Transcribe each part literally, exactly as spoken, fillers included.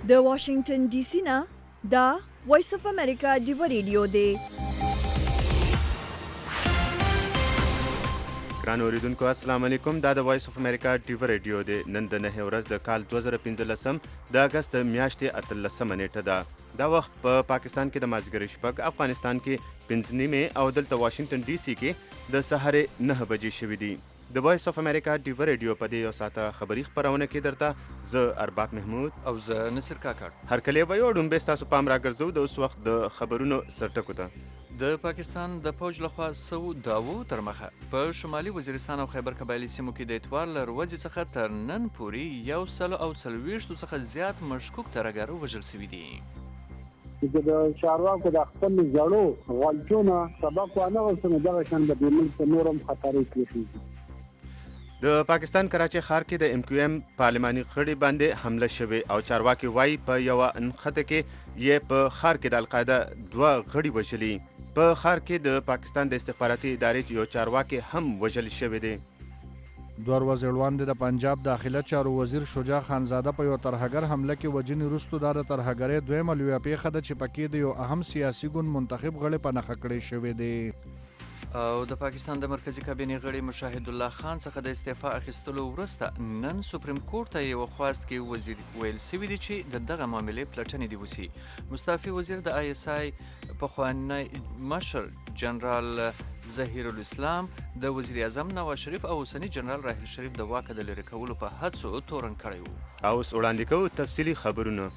د واشنگټن ډي سي نه دا وایس اف امریکا ډیو ریډیو دی. ګران اوریدونکو السلام علیکم. دا د وایس اف امریکا ډیو ریډیو دی. نن د نهه ورځ د کال دوه زره پنځلسم د اګست میاشتې اتلسمه نیټه ده. دا وخت په پا پاکستان کې د مازدیګر شپږ، افغانستان کې پنځه نیمې او دلته واشنگټن ډي سي کې د سهارې نهه بجې شوي دي. د وایس اف امریکا ډیو ریډیو په دې یو ساعته خبري خپرونه کې درته زه ارباب محمود او زه نصر کاکړ هرکلی وایو. ډومبې ستاسو پام راګرځو د اوس وخت د خبرونو سرټکو ته. د پاکستان د پوج لخوا سو داوو تر مخه په شمالي وزیرستان او خیبر قبایلي سیمو کې د اتوار له ورځې څخه تر نن پورې یو سل او څلوېښتو څخه زیات مشکوک ترهګر وژل شوي دي. د چارواکو د خپل زړو غلطونه سبق وانه ورسنه دغه شان د ملک په نورم خطرې کېږي. د پاکستان کراچۍ ښار کې د ام کیو ام پارلماني غړي باندې حمله شوې او چارواکي وایي په یوه نښته کې یې په ښار کې د القاعده دوه غړي وژلي. په ښار کې د پاکستان د استخباراتي ادارې یو چارواکي هم وژل شوی دی. دوه ورځې وړاندې د پنجاب داخله چارو وزیر شجاع خانزاده په یو ترهګر حمله کې وژنې وروسته دا د ترهګرۍ دویمه لویه پیښه ده چې پکې د یو اهم سیاسي ګوند منتخب غړي په نښه کړی شوی دی. او د پاکستان د مرکزی کابینې غړي مشاهد الله خان څخه د استعفا اخیستلو وروسته نن سپریم کورټ ته یو خواست کې وزیر ویل سوي دي چې د دغه معاملې پلټنې دي وسی. مستعفي وزیر د آی اس آی پخوانی مشر جنرال ظهیر الاسلام د وزیر اعظم نواز شریف او اوسني جنرال راحیل شریف د واکه د لرې کولو په هڅو تورن کړی و. او اوس وړاندې کوو تفصیلي خبرونه.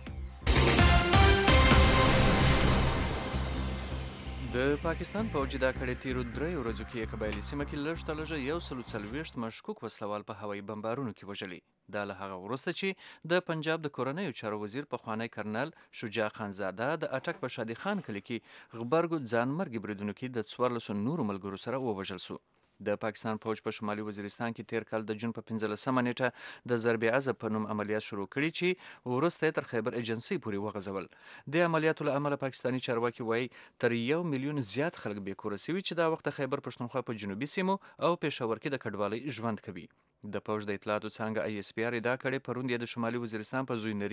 د پاکستان پوځ دا کړې تیرو درې ورځو کې قبایلي سیمه کې لږ تر لږه یو سل څلوېښت مشکوک وسلوال په هوایي بمبارونو کې وژلي. دا له هغه وروسته چې د پنجاب د کورنیو چارو وزیر پخوانی کرنل شجاع خانزاده د اټک په شادي خان کلي کې غبرګو ځانمرګي بریدونو کې د څوارلسو نورو ملګرو سره ووژل سو. د پاکستان پوځ په شمالي وزیرستان کې تیر کال د جون په پنځلسمه نیټه د ضرب عضب په نوم عملیات شروع کړي چې وروسته تر خیبر ایجنسۍ پورې وغځول. د عملیاتو له امله پاکستاني چارواکي وایي تر یو میلیون زیات خلک بې کوره سوي چې دا وخت د خیبر پښتونخوا په جنوبي سیمو او پېښور کې د کډوالۍ ژوند کوي. د پوځ د اطلاعاتو څانګه آی اس پی آر ادعا کړې پروند یې د شمالي وزیرستان په زوینري،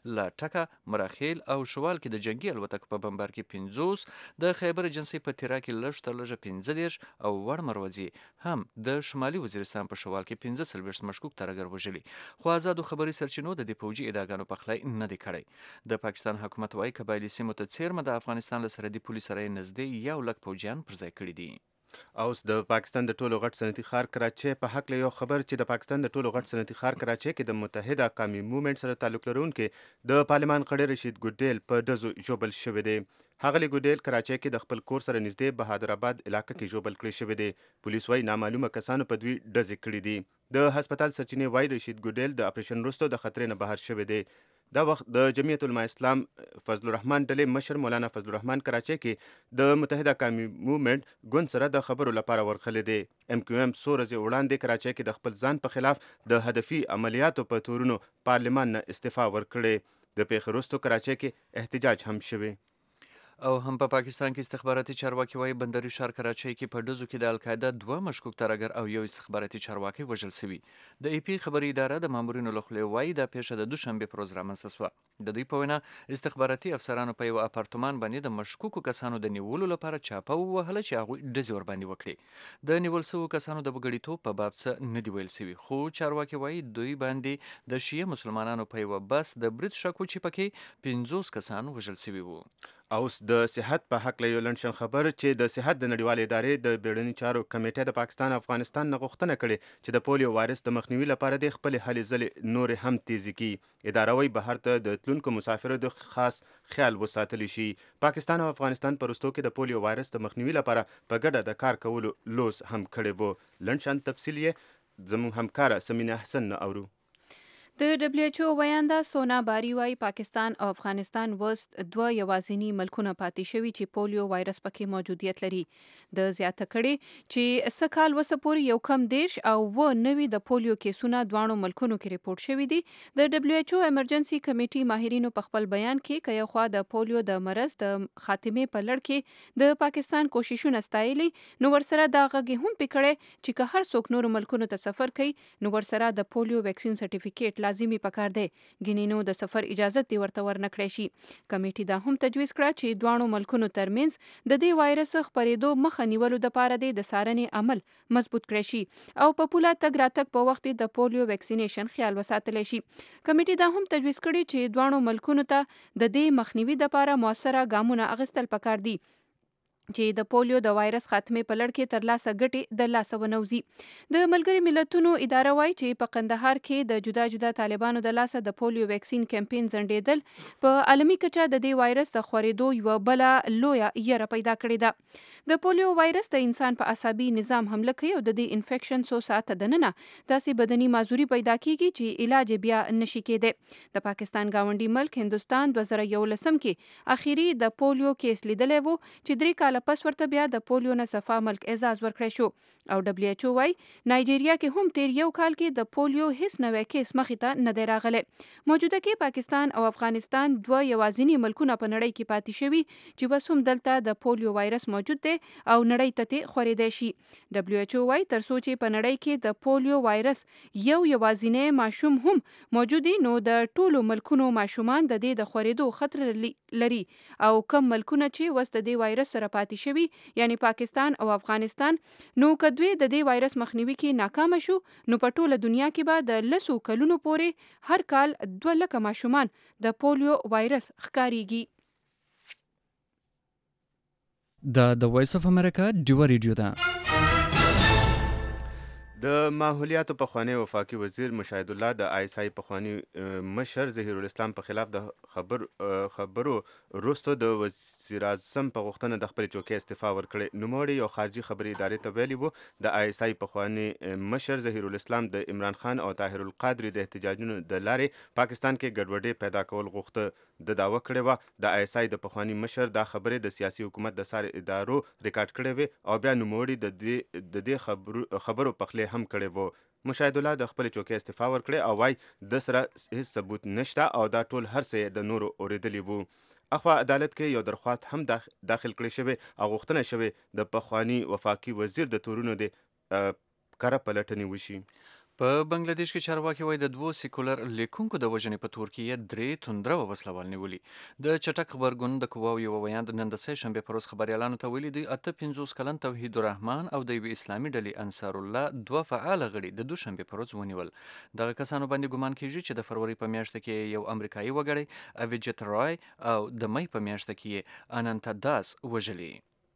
لاټکه، مراخیل او شوال کې د جنگي الوتکو په بمبار کې پنځوس، د خیبر ایجنسۍ په تیرا کې لږ تر لږه پنځه دېرش او وړ مروځي هم د شمالي وزیرستان په شوال کې پنځه څلوېښت مشکوک ترهګر وژلي. خو آزادو خبري سرچینو د دې پوځي ادعاګانو پخلی نه دی کړی. د پاکستان حکومت وایي قبایلي سیمو ته څیرمه د افغانستان له سرحدي پولې سره یې نږدې یو لک پوځیان پر ځای کړي دي. اوس د پاکستان د ټولو غټ صنعتي ښار کراچۍ په هکله یو خبر چې د پاکستان د ټولو غټ صنعتي ښار کراچۍ کې د متحده قومي موومنټ سره تعلق لرونکي د پارلمان غړي رشید ګوډیل په ډزو ژوبل شوی دی. ښاغلي ګوډیل کراچۍ کې د خپل کور سره نږدې بهادر آباد علاقه کې ژوبل کړی شوی دی. پولیس وایي نامعلومه کسانو په دوی ډزې کړي دي. د هسپتال سرچینې وایي رشید ګوډیل د اپریشن وروسته د خطرې نه بهر شوی دی. دا وخت د جمعیت علما اسلام فضل الرحمن ډلې مشر مولانا فضل الرحمن کراچۍ کې د متحده قومي موومنټ ګوند سره د خبرو لپاره ورغلی دی. ام کیو ام څو ورځې وړاندې کراچۍ کې د خپل ځان په خلاف د هدفي عملیاتو په تورونو پارلمان نه استعفا ورکړې. د پیښې وروسته کراچۍ کې احتجاج هم شوی. او هم په پاکستان کې استخباراتي چارواکي وایي بندري ښار کراچۍ کې په ډزو کې د القاعده دوه مشکوک ترهګر او یو استخباراتي چارواکي وژل شوي. د ای پی خبري اداره د مامورینو له خولې وایي دا پیښه د دوشنبې په ورځ رامنځته شوه. د دوی په وینا استخباراتي افسرانو په یو اپارتمان باندې د مشکوکو کسانو د نیولو لپاره چاپه ووهله چې هغوی ډزې ورباندې وکړي. د نیول شوو کسانو د وګړیتوب په باب څه نه دي ویل شوي، خو چارواکي وایي دوی باندې د شیعه مسلمانانو په یوه بس د برید شک و چې پکې پنځوس کسان وژل شوي وو. اوس د صحت په حق له یو لنډ شن خبر چې د صحت د نړیوالې ادارې د بیړني چارو کمیټې د پاکستان افغانستان نه غوښتنه کړې چې د پولیو وایرس د مخنیوي لپاره د خپلې هلې ځلې نورې هم تیزې کړي. اداره وایي بهر ته د تلونکو مسافرو د خاص خیال وساتلی شي. پاکستان او افغانستان په وروستو کې د پولیو وایرس د مخنیوي لپاره په ګډه د کار کولو لوز هم کړی وو. لنډ شن تفصیل یې زموږ همکاره سمینه حسن نه اورو. د دبلیو ایچ او ویانده سونا باری وايي پاکستان او افغانستان وست دوه یوازینی ملکونه پاتې شوي چې پولیو وایرس پکې موجودیت لري. د زیاته کړي چې څه کال وسه پورې یو کم دیش او و نوي د پولیو کیسونه دواړو ملکونو کې ریپورت شوي دي. د دبلیو ایچ او ایمرجنسي کمیټې ماهرینو په خپل بیان کې که یو خوا د پولیو د مرض د خاتمې په لړ کې د پاکستان کوششونه ستایلي، نو ورسره دا غږ هم پکړي چې که هر څوک نور ملکونو ته سفر کوي نو ورسره د پولیو ویکسین سرټیفیکیټ لازمي پکار دی ګینینو د سفر اجازه دی ورته ورنکړی شي. کمیټې دا هم تجویز کړه چې دواړو ملکونو ترمنځ د دې وایرس خپرېدو مخه نیولو دپاره د څارنې عمل مضبوط کړی شي او په پوله تګ راتګ په وخت د پولیو ویکسینیشن خیال وساتلی شي. کمیټې دا هم تجویز کړی چې دواړو ملکونو ته د دې مخنیوي دپاره موثره ګامونه اخیستل پکار دي چې د پولیو د وایرس خاتمې په لړ کې ترلاسه ګټې د لاسه ونوځي. د ملګري ملتونو اداره وایي چې په قندهار کې د جدا جدا طالبانو د لاسه د پولیو ویکسین کمپین ځنډېدل په عالمي کچه د دې وایرس د خورېدو یوه بله لویه یره پیدا کړې ده. د پولیو وایرس د انسان په عصبي نظام حمله کوي او د دې انفیکشن څو ساعته دننه داسې بدني معذوري پیدا کیږي چې علاج بیا نشي کېدی. د پاکستان ګاونډي ملک هندوستان دوه زره یولسم کې اخیری د پولیو کیس لیدلی و چې درې کاله پس ورته بیا د پولیو نه صفا ملک اعزاز ورکړی شو. او ډبلیو ایچ او وايي نایجیریا کې هم تیر یو کال کې د پولیو هیڅ نوی کیس مخې ته نه دی راغلی. موجوده کې پاکستان او افغانستان دوه یوازیني ملکونه په نړۍ کې پاتې شوي چې بس هم دلته د پولیو وایرس موجود دی او نړۍ ته ترې خورېدی شي. ډبلیو ایچ او وايي تر څو چې په نړۍ کې د پولیو وایرس یو یوازینی ماشوم هم موجود نو د ټولو ملکونو ماشومان د دې د خورېدو خطر لري او کم ملکونه چې وس د دې وایرس سره پاتې شوي یعنی پاکستان او افغانستان نو که دوی د دې وایرس مخنیوي کې ناکامه شو نو په ټوله دنیا کې به د لسو کلونو پورې هر کال دوه لکه ماشومان د پولیو وایرس ښکاریږي. دا د وایس اف امریکا ډیوه ریډیو ده. د ماحولیاتو پخوانی وفاقي وزیر مشاهد الله د آی اس آی پخوانی مشر ظهیر الاسلام په خلاف د خبر خبرو وروسته د وزیر اعظم په غوښتنه د خپل چوکۍ استعفا ورکړې. نوموړي یو خارجي خبري ادارې ته ویلي وو د آی اس آی پخوانی مشر ظهیر الاسلام د عمران خان او طاهر القادری د احتجاجونو د لارې پاکستان کې ګډوډي پیدا کول غوښته. د دعوه کړې وه د آی اس آی د پخوانی مشر دا خبرې د سیاسي حکومت د ساري ادارو ریکارډ کړې وې او بیا نوموړي د دې د دې خبرو خبرو پخلی هم کړی وو. مشاهد الله د خپل چوکۍ استعفا ورکړې او وايي د سره هیڅ ثبوت نشته او دا ټول هر څه د نورو اوریدلی وو. اخوا عدالت کې یو درخواست هم داخل کړی شوی او غوښتنه شوی د پخوانی وفاقي وزیر د تورونو د کره پلټنې وشي. په بنگلاديش کې چارواکي وایي د دوو سیکولر لیکونکو د وژنې په تور کې یې درې توندره وسلوال نیولي. د چټک خبرګون د قواو یو ویاند نن د سه شنبې په ورځ خبریالانو ته ویلي دوی اته پنځوس کلن توحید الرحمن او د یوې اسلامي ډلې انصار الله دوه فعاله غړي د دوشنبې په ورځ ونیول. دغه کسانو باندې ګمان کیږي چې د فروری په میاشت کې یو امریکایي وګړی اویجت رای او د مې په میاشت کې انانتا داس وژلي.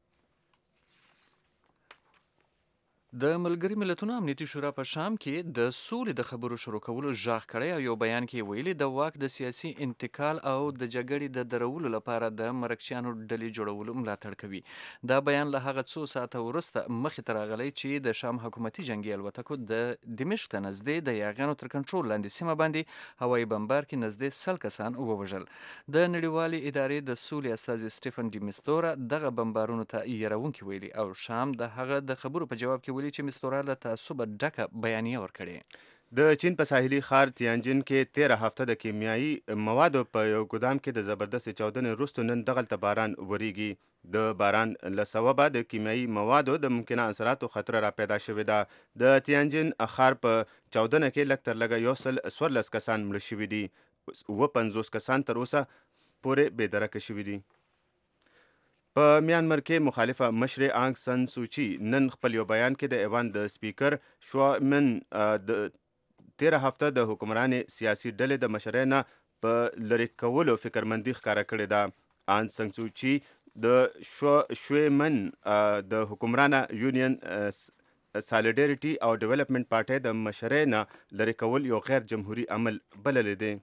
د ملګري ملتونو امنیتي شورا په شام کې د سولې د خبرو شروع کولو ژغ کړی او یو بیان کې ویلي د واک د سیاسي انتقال او د جګړې د درولو لپاره د مرکچیانو ډلې جوړولو ملاتړ کوي. دا بیان له هغه څو ساعته وروسته مخې ته راغلی چې د شام حکومتي جنګي الوتکو د دمشق ته نږدې د یاغیانو تر کنټرول لاندې سیمه باندې هوایي بمبار کې نږدې سل کسان ووژل. د نړیوالې ادارې د سولې استازي سټیفن ډي مستورا دغه بمبارونو ته یېروونکي ویلي او شام د هغه د خبرو په جواب کې چې مستورا له تعصب ډکه بیانیه ورکړې. د چین په ساحلي ښار تیانجن کې تیره هفته د کیمیایي موادو په یو ګودام کې د زبردست چاودنې وروسته نن دغلته باران وریږي. د باران له سببه د کیمیایي موادو د ممکنه اثراتو خطر را پیدا شوې ده. د تیانجن ښار په چاودنه کې لږ تر لږه یو سل څوارلس کسان مړه شوي دي. اووه پنځوس کسان تر اوسه پورې بېدرکه شوي دي. په میانمر کې مخالفه مشر آنګ سن سوچي نن خپل یو بیان کې د ایوان د سپیکر شوا من د تیره هفته د حکمرانې سیاسي ډلې د مشرۍ نه په لرې کولو فکرمندي ښکاره کړې ده. آنګ سن سوچي د شوا شوی من د حکمرانه یونین سالیډریټي او ډیولپمنٹ پارټۍ د مشرۍ نه لرې کول یو غیر جمهوری عمل بللی دی.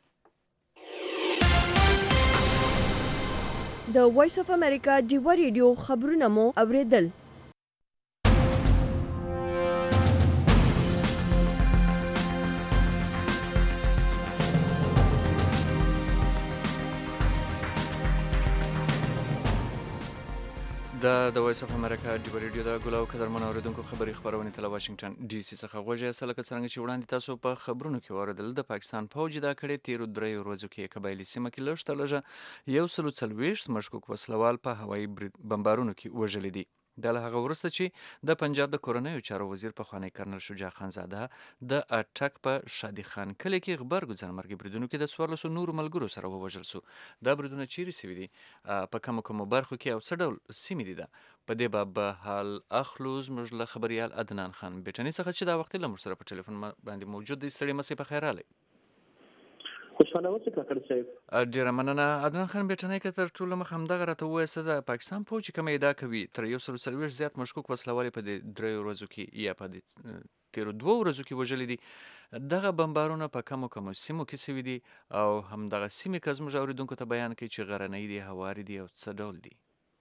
د وایس اف امریکا ډیوه ریډیو خبرونه مو اوریدل. دا د وایس اف امریکا ډیوه ریډیو د ګلاو قدرمنو اوریدونکو خبري خبرونه تل واشنگټن ډي سي څخه غوږی سره څنګه چې وړاندې تاسو په خبرونو کې اوریدل د پاکستان فوج دا کړي تیر درې ورځو کې قبایلی سیمه کې لږ تر لږه یو سل څلوېښت مشکوک وسلوال په هوایي بمبارونو کې وژلي دي. دا له هغه وروسته چې د پنجاب د کورنیو چارو وزیر پخوانی کرنل شجاع خانزاده د اټک په شادي خان کلي کې غبرګو ځانمرګي بریدونو کې د څوارلسو نورو ملګرو سره ووژل سو. دا بریدونه چیرې سوي دي، په کومو کومو برخو کې او څه ډول سیمې دي؟ ده په دې باب به حال اخلو زموږ له خبریال عدنان خان بیټني څخه چې دا وخت له موږ سره په ټلیفون باندې موجود دی. ستړي مسئ په خیر راغلی. خوشحاله اوسئ کاکړ صاحب. ډیره مننه عدنان خان بیټنی. که تر ټولو مخ همدغه راته ووایه څه د پاکستان پوځ چې کومه ادعا کوي تر یو سل څلوېښت زیات مشکوک وسله والې په دې دریو ورځو کې یا په دې تیرو دوو ورځو کې وژلي دي. دغه بمبارونه په کومو کومو سیمو کې سوي دي او همدغه سیمې که زموږ اورېدونکو ته بیان کړي چې غرنۍ دي، هواري دي او څه ډول دي؟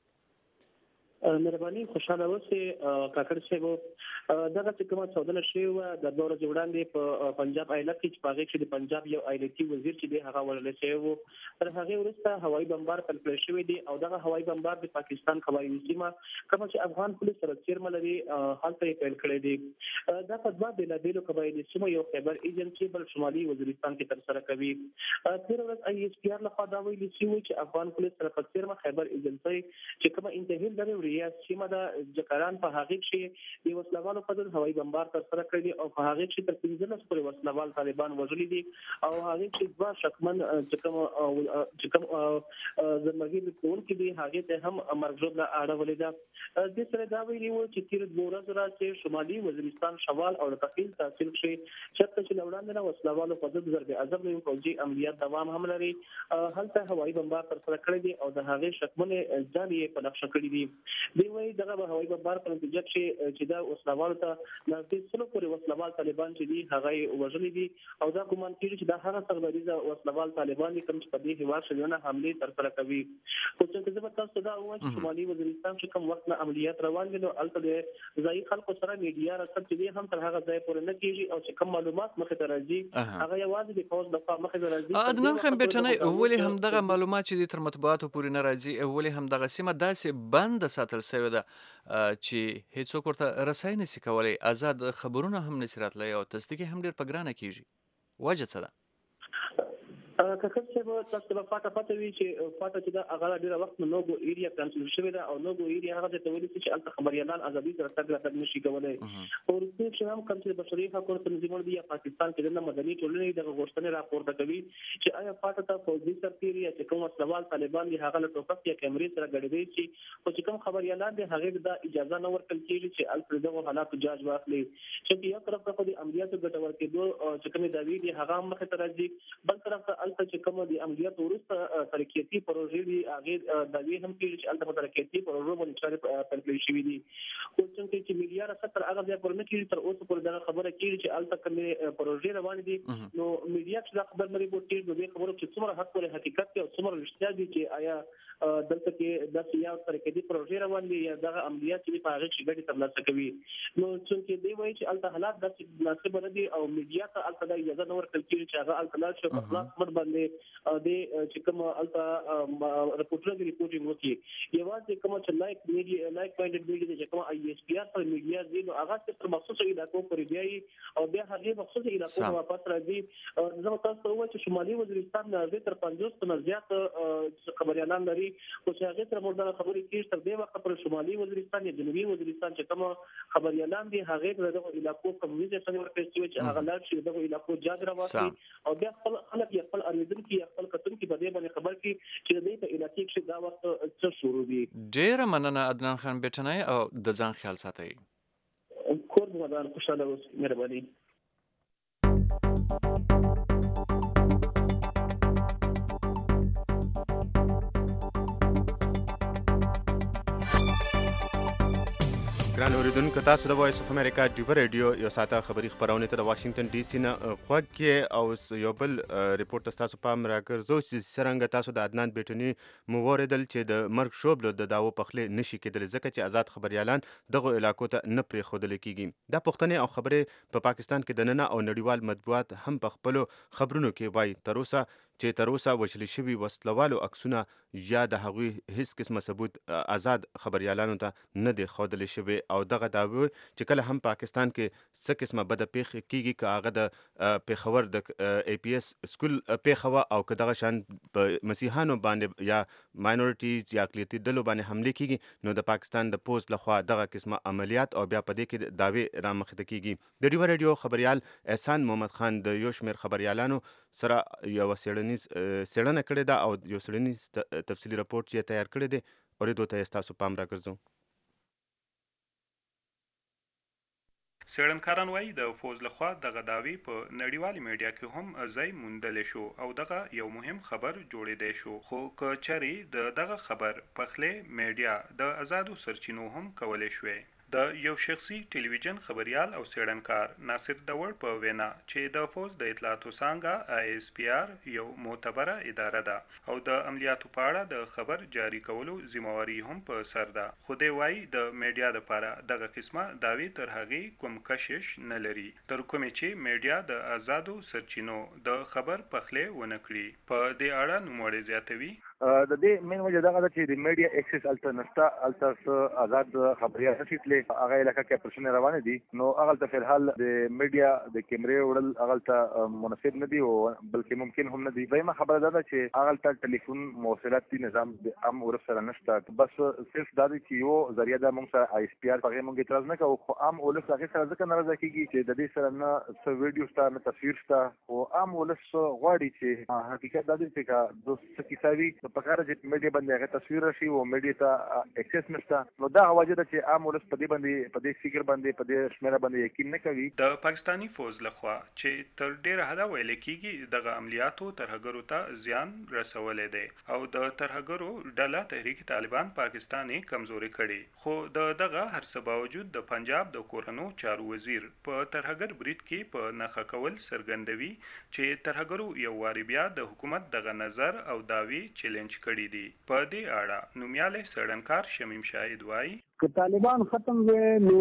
مهرباني خوشحاله اوسئ کاکړ صاحب. دغه چې کومه چاودنه شوې وه د دوه ورځې وړاندې په پنجاب ایالت کې چې په هغې کې د پنجاب یو ایالتي وزیر چې دی هغه وژل شوی و. تر هغې وروسته هوایي بمبار پیل کړی شوی دی او دغه هوایي بمبار د پاکستان قبایلي سیمه کومه چې افغان پولیس سره څیرمه لري هلته یې پیل کړی دی. دا په دوه بېلابېلو قبایلي سیمو یو خیبر ایجنسي بل شمالي وزیرستان کې ترسره کوي. تېره ورځ آی ایس پي آر لخوا دا ویلي شوي چې افغان پولیس سره په څیرمه خیبر ایجنسۍ چې کومه انتهایی لري یا سیمه د جکران په هغې کې د وسلوالو په ضد هوایي بمبار ترسره کړی دی او په هغې کې تر پنځلس پورې وسلوال طالبان وژلي دي او هغې کې دوه شکمن چې کوم چې کوم ځانمرګي کوونکي دي هغې ته هم مرګ ژوبله اړولې ده. دې سره دا ویلي وو چې تېرو دوو ورځو راځي شمالي وزیرستان شوال او د تخیل تحصیل کښې چېرته چې له وړاندې نه وسلوالو په ضد ضرب عضب یو پوځي عملیات دوام هم لري. هلته هوایي بمبار ترسره کړی دی او د هغې شکمنې ځان یې په نقشه کړي دي. دوی وایي دغه به هوایي بمبار په نتیجه کې چې دا وسلوالو ته نږدې سلو پورې وسلوال طالبان چې دي هغه یې وژلي دي او دا ګمان کېږي چې دا هغه سربریزه وسلوال طالبان دي کوم چې په دې هېواد شریانه حملې ترسره کوي. خو چې زه به تاسو ته دا ووایم چې شمالي وزیرستان چې کوم وخت نه عملیات روان دي نو هلته د ځایي خلکو سره میډیا رسد چې دی هم تر هغه ځای پورې نه کېږي او چې کوم معلومات مخې ته راځي هغه یوازې د پوځ لخوا مخې ته راځي. عدنان خان بیټنی، ولې همدغه معلومات چې دي تر مطبوعاتو پورې نه راځي؟ ولې همدغه سیمه داسې بنده ساتل شوې ده چې هیڅوک ورته رسۍ نشي کولی، آزاد خبرونه هم نشي راتلی او تصدیق هم ډېر په ګرانه کېږي؟ وجه څه ده؟ کاکړ صاحب تاسو ته به پاته پته وي چې پاته چې دا هغه ډېره وخت نه نوګو ایریا کنټرول شوې ده او نوګو ایریا هغه ته ویلي چې هلته خبریالان ازادي سره تګ راتګ نشي کولی. خو وروستي کښې هم کوم چې د بشري حقونو تنظیمونه دي یا پاکستان کې دننه مدني ټولنې دغه غوښتنې راپورته کوي چې آیا پاته ته پوځي سرتېري یا چې کوم وسلوال طالبان دي هغه له ټوپک یا کیمرې سره ګډوي شي خو چې کوم خبریالان دي هغې ته دا اجازه نه ورکړل کېږي چې هلته د دغو حالاتو جاج واخلي. چې یو طرف ته خو د عملیاتو ګټور کېدو چې کومې دعوې دي هغه هم مخې ته راځي، بل طرف ته هلته چې کومه د عملیات وروسته ترقیاتي پروژې دي هغې دعوې هم کېږي چې هلته په ترقیاتي پروژو باندې چارې پیل کړې شوي دي. خو څنګه چې میډیا رسد تر هغه ځای پورې نه کېږي تر اوسه پورې دغه خبره کېږي چې هلته کومې پروژې روانې دي نو میډیا چې دا خبر نه رپورټ کېږي نو دې خبرو چې څومره حق پورې حقیقت دی او څومره رښتیا دي چې آیا دلته کې داسې یا ترقیاتي پروژې روان دي یا دغه عملیات چې په هغې کښې ګټې ترلاسه کوي. نو څومره دوی وایي چې هلته حالات داسې مناسبه نه دي او میډیا ته هلته دا اجازه نه ورکړل کېږي چې هغه هلته لاړ شي په خلاص خبر باندې د چې کوم هلته رپورټونه دي ریپورټینګ وکړي. یوازې کومه چې لایک میډیا لایک پاینټډ میډیا دی چې کومه آی ایس پي آر پر میډیا دي نو هغه صرف تر مخصوصو علاقو پورې بیایي او بیا هغې مخصوصو علاقو نه واپس راځي. زه به تاسو ته ووایم چې شمالي وزیرستان نږدې تر پنځوس نه زیات خبریالان لري خو چې هغې سره موږ دغه خبرې کېږي تر دې وخته پورې شمالي وزیرستان یا جنوبي وزیرستان چې کومه خبریالان دي هغې ته د دغو علاقو کوم ویزې ورکړل شوې چې هغه لاړ شي د دغو علاقو جاج راواخلي او بیا خپل خلک یا خپل اورېدونکي یا خپل کتونکي په دې باندې خبر کړي چې د دې په علاقې کښې دا وخت څه شروع دي. ډېره مننه عدنان خان بیټنی او د ځان خیال ساتئ. کور د ودان خوشحاله اوسئ. مهرباني. ګران اوریدونکو تاسو د وایس اف امریکا ډیو ریډیو یو ساعته خبري خبرونه ته د واشنگټن ډي سي نه خوږ کې او یو بل ریپورت تاسو پام راګرځو چې څرنګه تاسو د عدنان بیټني مو وریدل چې د مرګ شوبلو د داو پخلې نشي کېدل ځکه چې آزاد خبريالان دغه علاقو ته نه پرې خودل کېږي. دا پښتنې او خبره په پاکستان کې د نن او نړیوال مطبوعات هم په خپل خبرونو کې وایي تر اوسه چې تر اوسه وژل شوي وسلوالو عکسونه یا د هغوی هیڅ قسمه ثبوت آزاد خبریالانو ته نه دی ښودلی شوی او دغه دعوی چې کله هم پاکستان کې څه قسمه بده پیښه کیږي که هغه د پیښور د ای پی ایس سکول پیښه وه او که دغه شان په مسیحانو باندې یا ماینورټیز یا اقلیتي ډلو باندې حملې کیږي نو د پاکستان د پوز لخوا دغه قسمه عملیات او بیا په دې کې دعوی رامخته کیږي. د ډیوه ریډیو خبریال احسان محمد خان د یو شمېر خبریالانو سره یو څېړنیز څېړنه کړې ده او یو څېړنیز تفصیلي راپورټ چې یې تیار کړی دی اورېدو ته یې ستاسو پام راګرځوم. څېړنکاران وایي د فوز لخوا دغه دعوی په نړیوالې میډیا کې هم ځای موندلی شو او دغه یو مهم خبر جوړېدی شو، خو که چېرې د دغه خبر پخلی میډیا د آزادو سرچینو هم کولی شوی. د یو شخصي ټلویزیون خبریال او څېړنکار ناصر دور په وینا چې د فوز د اطلاعاتو څانګه آی اس پی آر یو معتبره اداره ده او د عملیاتو په اړه د خبر جاري کولو ذمہواري هم په سر ده، خو دی وایي د میډیا دپاره دغه قسمه دعوی تر هغې کوم کشش نه لري تر کومې چې میډیا د آزادو سرچینو د خبر پخلی ونه کړي. په دې اړه نوموړی زیاتوي د دې مین وجه دغه ده چې د میډیا اکسس هلته نشته، هلته آزاد خبریال نشي تللی، هغه علاقه کې اپریشنونه روانې دي نو هغلته فلحال د میډیا د کیمرې وړل هغلته مناسب نه دي او بلکې ممکن هم نه دي. دویمه خبره دا ده چې هغلته ټلیفون مواصلاتي نظام هم ورف سره نشته، بس صرف دا دی چې یو ذریعه ده موږ سره آی اس پی آر په هغې موږ اعتراض نه کوو، خو عام ولس هغې سره ځکه ناراضه کېږي چې د دې سره نه څه ویډیو شته نه تصویر شته، خو عام ولس غواړي چې حقیقت دا دی چې که څه کیسه وي په کار چې میډیا باندې هغه تصویر راشي او میډیا ته اکسس نشته، نو دا وجه ده چې عام ولس په دې باندې په دې فکر باندې په دې شمیره باندې یقین نه کوي. د پاکستاني فوز لخوا چې تر ډیره حده ویل کېږي دغه عملیاتو ترهګرو ته زیان رسولی دی او د ترهګرو ډله تحریک طالبان پاکستان یې کمزوري کړي، خو د دغه هر څه باوجود د پنجاب د کورنو چارو وزیر په ترهګر برید کې په نښه کول څرګندوي چې ترهګرو یو وارې بیا د حکومت دغه نظر او دعوی چیلنج کړي دي. په دې اړه نومیالی څېړنکار شمیم شاهد وایي که طالبان ختم وي نو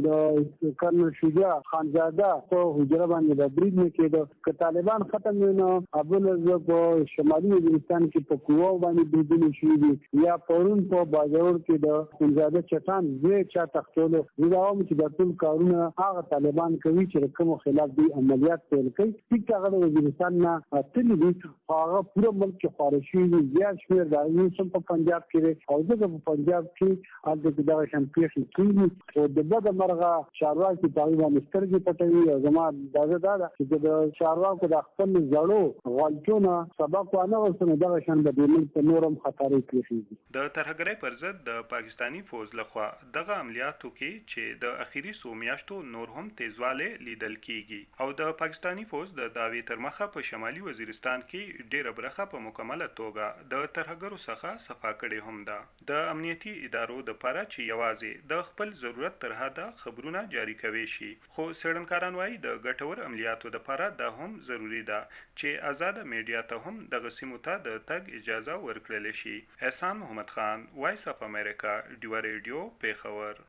د کرنل شجاع خانزاده په حجره باندې د برید نه کېده، که طالبان ختم وي نو ابوالعز په شمالي وزیرستان کې په قواو باندې بریدونه شوي دي یا پرون په باجوړ کې د خانزاده چټان زوی چا تختولو. زه دا وایم چې دا ټول کارونه هغه طالبان کوي چې د کومو خلاف دوی عملیات پیل کوي. ټیک هغه د وزیرستان نه تللي دي، هغه پوره ملک کې خواره شوي دي، زیات شمېر د هغوی هم په پنجاب کې دی او ځکه په پنجاب کې هلته کې دغه شان پیښې کېږي او د بده مرغه چارواکي په هغوی باندې سترګې پټوي او زما اندازه دا ده چې د چارواکو د خپل زړو غلطیو نه سبق وانه واخیستل نو دغه شان به د ملک په نور هم خطرې پېښېږي. د ترهګرۍ پر ضد د پاکستاني فوز لخوا دغه عملیاتو کې چې د اخیري څو میاشتو نور هم تیزوالی لیدل کېږي او د پاکستاني فوز د دعوې تر مخه په شمالي وزیرستان کې ډېره برخه په مکمله توګه د ترهګرو څخه صفا کړې هم ده. د امنیتي ادارو دپاره چې یوازې د خپل ضرورت تر حده خبرونه جاری کوي شي، خو څېړنکاران وایي د ګټور عملیاتو دپاره دا هم ضروري ده چې آزاده میډیا ته هم دغه سیمو ته د تګ اجازه ورکړلی شي. احسان محمد خان، وایس اف امریکا، ډیوه ریډیو، پیښور.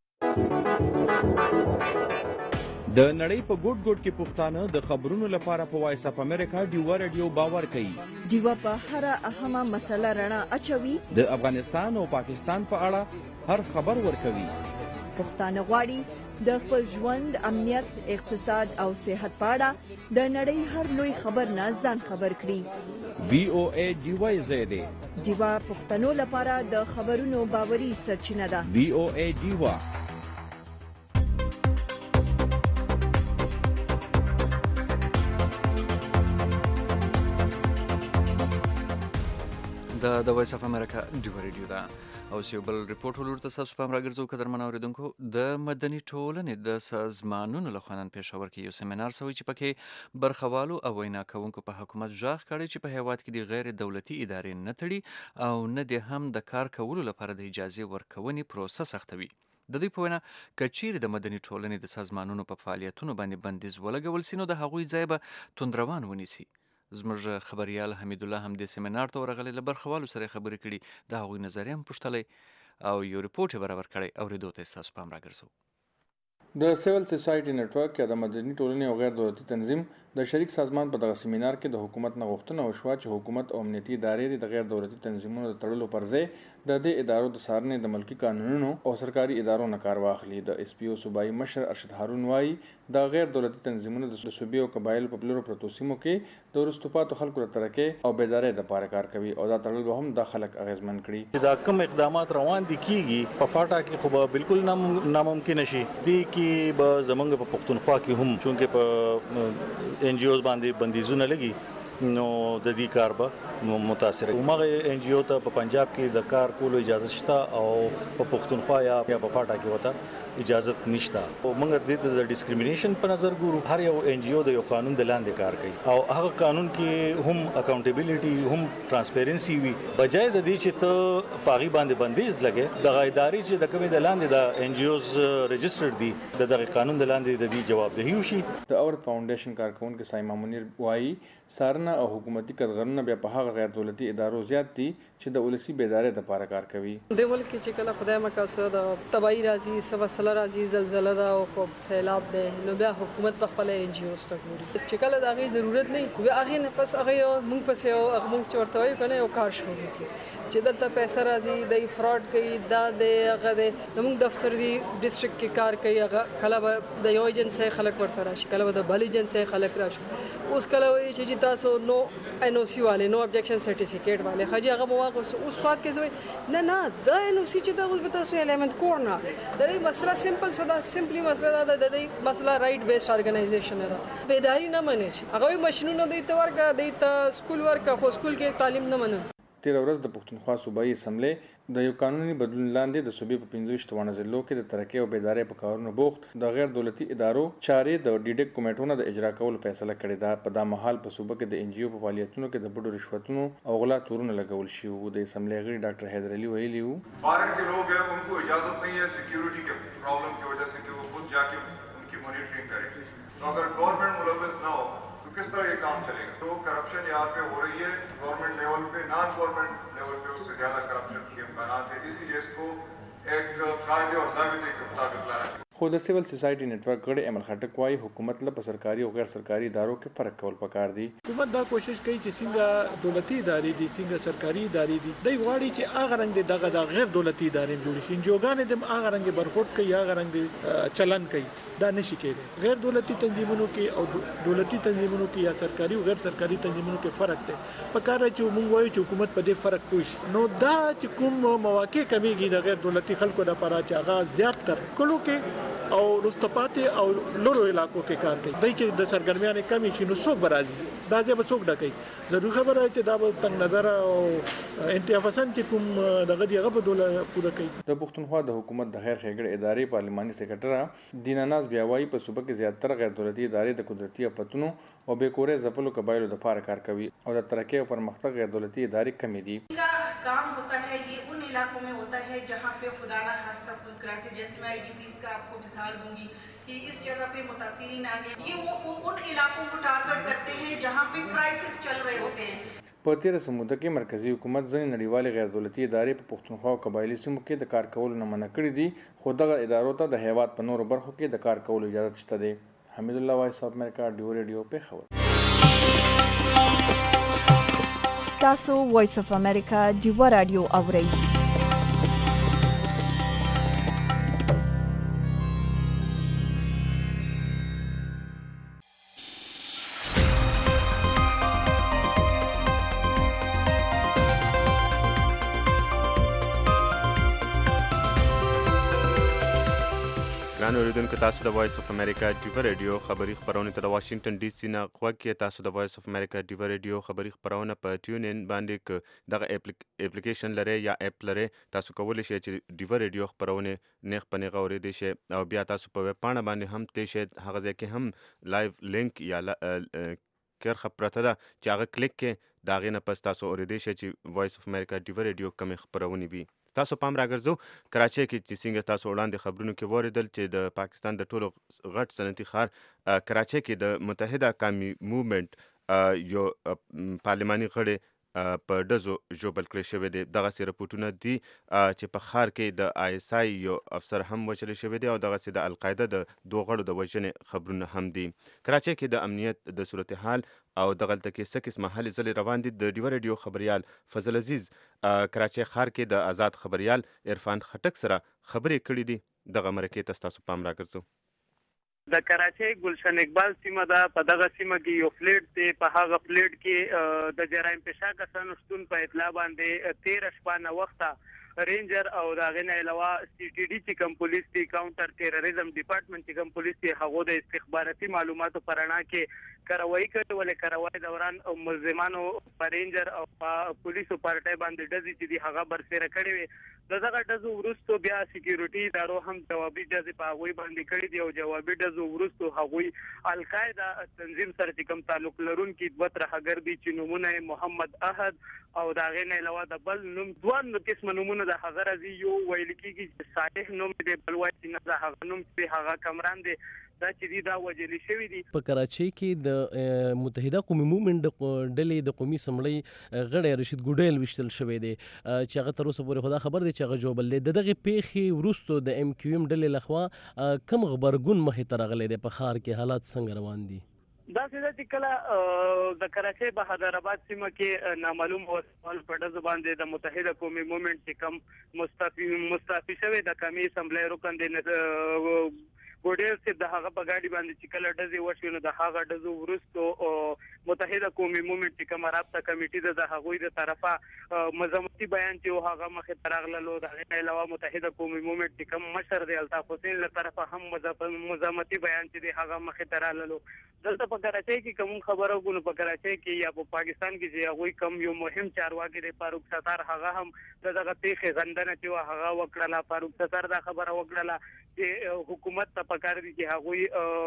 د نړۍ په ګوټ ګوټ کې پښتانه د خبرونو لپاره په وایس اف امریکا ډیوه ریډیو باور کوي. ډیوه په هر اهمه مسله رڼا اچوي، د افغانستان او پاکستان په اړه هر خبر ورکوي. پښتانه غواړي د خپل ژوند، امنیت، اقتصاد او صحت په اړه د نړۍ هر لوی خبر نه ځان خبر کړي. وی او ای ډیوه زیاده ډیوه پښتنو لپاره د خبرونو باوري سرچینه ده. وی او ای ډیوه دا د وایس اف امریکا ډیوه ریډیو ده. او یو بل ریپورټ ولور ته تاسو پام راګرځو قدرمن اوریدونکو. د مدني ټولنې د سازمانونو له نن پېښور کې یو سیمینار سوی چې پکې برخوالو او وینا کوونکو په حکومت ژغ کړی چې په هیواد کې د غیر دولتي ادارې نه تړي او نه د هم د کار کولو لپاره د اجازه ورکونې پروسه سختوي. د دې په وینا کچیر د مدني ټولنې د سازمانونو په فعالیتونو باندې بندیز ولګول سي نو د هغوی ځای به توندروان ونیسي. زموږ خبريال حمید الله هم د سیمینار ته ورغلی، له برخوالو سره خبرې کړي، د هغوی نظریه هم پوښتلی او یو ریپورټ یې برابر کړی. اورېدو ته یې ستاسو پام راګرځو. د سیول سوسایټي نټورک یا د مدني ټولنې او غیر دولتي تنظیم د شریک سازمان په دغه سیمینار کې د حکومت نه غوښتنه وشوه چې حکومت او امنیتي ادارې د غیر دولتي تنظیمونو د تړلو پر ځای د دې ادارو د څارنې د ملکي قانونونو او سرکاري ادارو نه کار واخلي. د اس پی او صوبایي مشر ارشد هارون وایي د غیر دولتي تنظیمونو د صوبې او قبایلو په پلورو پرتو سیمو کې د وروسته پاتو خلکو د ترقۍ او بیدارۍ دپاره کار کوي او دا تړل به هم دا خلک اغیزمن کړي. دا کوم اقدامات روان دي کیږي په فاټا کې خو به بالکل ناممکن شي دي کې به زمونږ په پښتونخوا کې هم چونکې په ان جی اوز باندې بندیزونه لګي نو د دې کار به متاثر وي. مغه ان جی او ته په پنجاب کې د کار کولو اجازه شته او په پښتونخوا یا په فاټا کې وته اجازه نشته او موږ د دې د ډیسکریمینیشن په نظر ګورو. هر یو ان جی او د یو قانون د لاندې کار کوي او هغه قانون کې هم اکاونټیبিলিټي هم ترانسپیرنسي وي بجای د دې چې ته پاغي باندې بندیز لګي د غیداري چې د کومې د لاندې د ان جی اوز ريجسترډ دي د دغه قانون د لاندې د دې جوابدهي وشي. د اور فاونډیشن کارکونکو سایما منیر وایي سارنه او حکومتي کارګرونه بیا په هغه غیر دولتي ادارو زیات دي چې د ولسی بیدارۍ لپاره کار کوي. د ملک چې کله خدای مقاصد تباہی راځي سوسله راځي زلزلہ دا او سیلاب دی نو بیا حکومت په خپل ان جی او ستګوري چې کله د هغه ضرورت نه وي هغه نه پس هغه مونږ پس یو مونږ چورته وي کنه یو کار شروع کی چې دلته پیسې راځي د فراډ کوي دا د هغه د مونږ دفتر دی ډیسټریکټ کې کار کوي هغه کله د یو ایجنسی خلک ورته راشي کله د بل ایجنسی خلک راشي اوس کله وي چې تاسو نو ان او سی والے نو ابجیکشن سرټیفیکیټ والے خجی هغه مواقع اوس وخت کې نه نه د ان او سی چې دا اوس به تاسو الیمنت کورنر د دې مسله سمپل صدا سمپلی مسله دا د دې مسله رائټ بیسډ ارګنایزیشن ده بیداری نه مني هغه ماشينونه د تورګه د سکول ورکه خو سکول کې تعلیم نه مني. تیر ورځ د پښتونخوا صوبایي اسمبلی د یو قانوني بدلون لاندې د صوبې په پنځه ویشت ونه ضلعو کې د ترقۍ او بیدارۍ په کارونو بوخت د غیر دولتي ادارو چارې د ډیډک کمیټونو د اجرا کولو فیصله کړې ده. په دا مهال په صوبه کې د ان جی او په فعالیتونو کې د بډو رشوتونو او غلا تورونه لګول شوي وو. د اسمبلی غړي ډاکټر حیدر علي ویلي وو فارن के लोग हैं उनको इजाजत नहीं है सिक्योरिटी के प्रॉब्लम की वजह से कि वो खुद जाके उनकी मॉनिटरिंग करें. तो अगर गवर्नमेंट मुलव्वस ना हो तो किस तरह ये काम चलेगा. तो करप्शन यहाँ पे हो रही है गवर्नमेंट लेवल पे नॉन गवर्नमेंट लेवल पे उससे ज्यादा करप्शन के इम्कान है. इसलिए इसको एक कायदे और ज़ाबिते के मुताबिक लाना चाहिए. خو د سیول سوسایټي نتورک غړي امل خټک وايي حکومت له په سرکاري او غیر سرکاري ادارو کې فرق کول پکار دي. حکومت دا کوشش کوي چې څنګه دولتي ادارې دي څنګه سرکاري ادارې دي دوی غواړي چې هغه رنګ دغه د غیر دولتي ادارې جوړ شي جوګانې د هغه رنګ برخوټ کوي هغه رنګ چلن کوي دا نشي کېدای. غیر دولتي تنظیمونو کې او دولتي تنظیمونو کې یا سرکاري او غیر سرکاري تنظیمونو کې فرق دی. پکار چې موږ وایو چې حکومت په دې فرق کوي نو دا چې کوم مواقع کمیږي د غیر دولتي خلکو لپاره چې هغه زیات تر کلو کې او رستپاتې او لورو علاقو کې کار کوي دای چې د سرګرمیانې کمی شي نو څوک برازي دا ځای به څوک ډکوي. ضروري خبره چې دا به تنګ نظر او انتها پسند چې کوم دغه دی هغه به دوله پوره کوي. د پښتونخوا د حکومت د خیر ښېګړې ادارې پارلماني سکرټره دیناناز بیا وایي په صوبه کې زیاتره غیر دولتي ادارې د قدرتي آفتونو او بې کورې ځپلو قبایلو دپاره کار کوي او د ترقۍ او پرمختګ غیر دولتي ادارې کمې دي. काम होता है ये उन इलाकों में होता है जहाँ पे खुदा ना खास्ता कोई क्राइसिस जैसे मैं आई डी पीज़ का आपको मिसाल दूंगी कि इस जगह पे मुतासिरीन आ गए ये वो, वो उन इलाकों को टारगेट करते हैं जहाँ पे क्राइसिस चल रहे होते हैं. په تیره سموده کې مرکزی حکومت ځینې نړیوالې غیر دولتي ادارې په پښتونخوا او قبایلي سیمو کې د کار کولو نه منع کړي دي خو دغه ادارو ته د هیواد په نورو برخو کې د کار کولو اجازه شته دی. حمید الله وایس اف امریکا ډیو ریډیو پېښور. تاسو وایس اف امریکا ډیو رادیو اورئ. ګران اوریدونکو تاسو د وایس اف امریکا ډیو ریډیو خبري خبرونه ته د واشنگټن ډي سي نه غوږ کې تاسو د وایس اف امریکا ډیو ریډیو خبري خبرونه په ټیون ان باندې ک دغه اپلیکیشن لري یا اپ لري تاسو کولی شئ چې ډیو ریډیو خبرونه نیغ په نیغه اوریدئ شئ او بیا تاسو په ویب پاڼه باندې هم تئ شئ هغه ځای کې هم لایو لینک یا کرخه پرته ده چې هغه کلیک کې د هغې نه پس تاسو اوریدئ شئ چې وایس اف امریکا ډیو ریډیو کومې خبرونې وي. تاسو پام راګرځو کراچۍ کې چې څنګه تاسو وړاندې خبرونو کې واوریدل چې د پاکستان د ټولو غټ صنعتي ښار کراچۍ کې د متحده قومي موومنټ یو پارلماني غړي په ډزو ژوبل کړی شوی دی. دغسې رپورټونه دي چې په ښار کې د آی اس آی یو افسر هم وژلی شوی دی او دغسې د القاعده د دوه غړو د وژنې خبرونه هم دي. کراچۍ کې د امنیت د صورتحال او دغلته کې څه قسمه هلې ځلې روان دي. د ډیوه ریډیو خبریال فضل عزیز کراچۍ ښار کې د آزاد خبریال عرفان خټک سره خبرې کړې دي. دغه مرکې ته ستاسو پام راګرځو. د کراچۍ گلشن اقبال سیمه ده. په دغه سیمه کې یو فلیټ دی. په هغه فلیټ کې د جرایم پیشه کسانو شتون په اطلاع باندې تیره شپه نه وخته رینجر او د هغې نه علاوه سی ټي ډي چې کوم پولیس دي، کاونټر ټیرریزم ډپارټمنټ چې کوم پولیس دي، هغو د استخباراتي معلوماتو په رڼا کې کاروایي کوي. ولې کاروایي دوران ملزمانو په رینجر او په پولیسو پارټۍ باندې ډزې چې دي هغه برسېره کړې وې. د دغه ډزو وروستو بیا سکیورټي ادارو هم جوابي ډزې په هغوی باندې کړې دي او جوابي ډزو وروستو هغوی القاعده تنظیم سره چې کوم تعلق لرونکي دوه ترهګر دي چې نومونه یې محمد احد او د هغې نه علاوه د بل نوم دوه قسمه نومونه د هغه راځي. یو ویل کېږي چې صالح نوم دی، بل وایي چې نه د هغه نوم چې هغه کمران دی دا چې دي دا وجلی شوي دي. په کراچۍ کې د متحده قومي مومنټ ډلې د قومي اسمبلۍ غړی رشید ګوډیل ویشتل شوی دی چې هغه تر اوسه پورې خو دا خبر دی چې هغه جوبل دی. د دغې پیښې وروستو د ایم کیو ایم ډلې لخوا کوم غبرګون مخې ته راغلی دی؟ په ښار کې حالات څنګه روان دي؟ دا څه چې کله د کراچۍ په حیدرآباد سیمه کې نامعلوم وسوال په ډزو باندې د متحده قومي مومنټ چې کوم مستعفي مستعفي شوی د قومي اسمبلۍ رکن دی ګوډیل صاحب د هغه په ګاډي باندې چې کله ډزې وشوې نو د هغه ډزو وروستو متحده قومي مومنټ چې کومه رابطه کمیټي ده د هغوی د طرفه مزامتي بیان چې هغه مخې ته راغللو. د هغې نه علاوه متحده قومي مومنټ چې کوم مشر دی الطاف حسین له طرفه هم مزامتي بیان چې دی هغه مخې ته راللو. دلته په کراچۍ کې کوم خبره وګورو، په کراچۍ کې یا په پاکستان کې چې هغوی کوم یو مهم چارواکي دی فاروق ستار، هغه هم د دغه پیښې غندنه چې وه هغه وکړله. فاروق ستار دا خبره وکړله چې حکومت ته پکار دي چې هغوی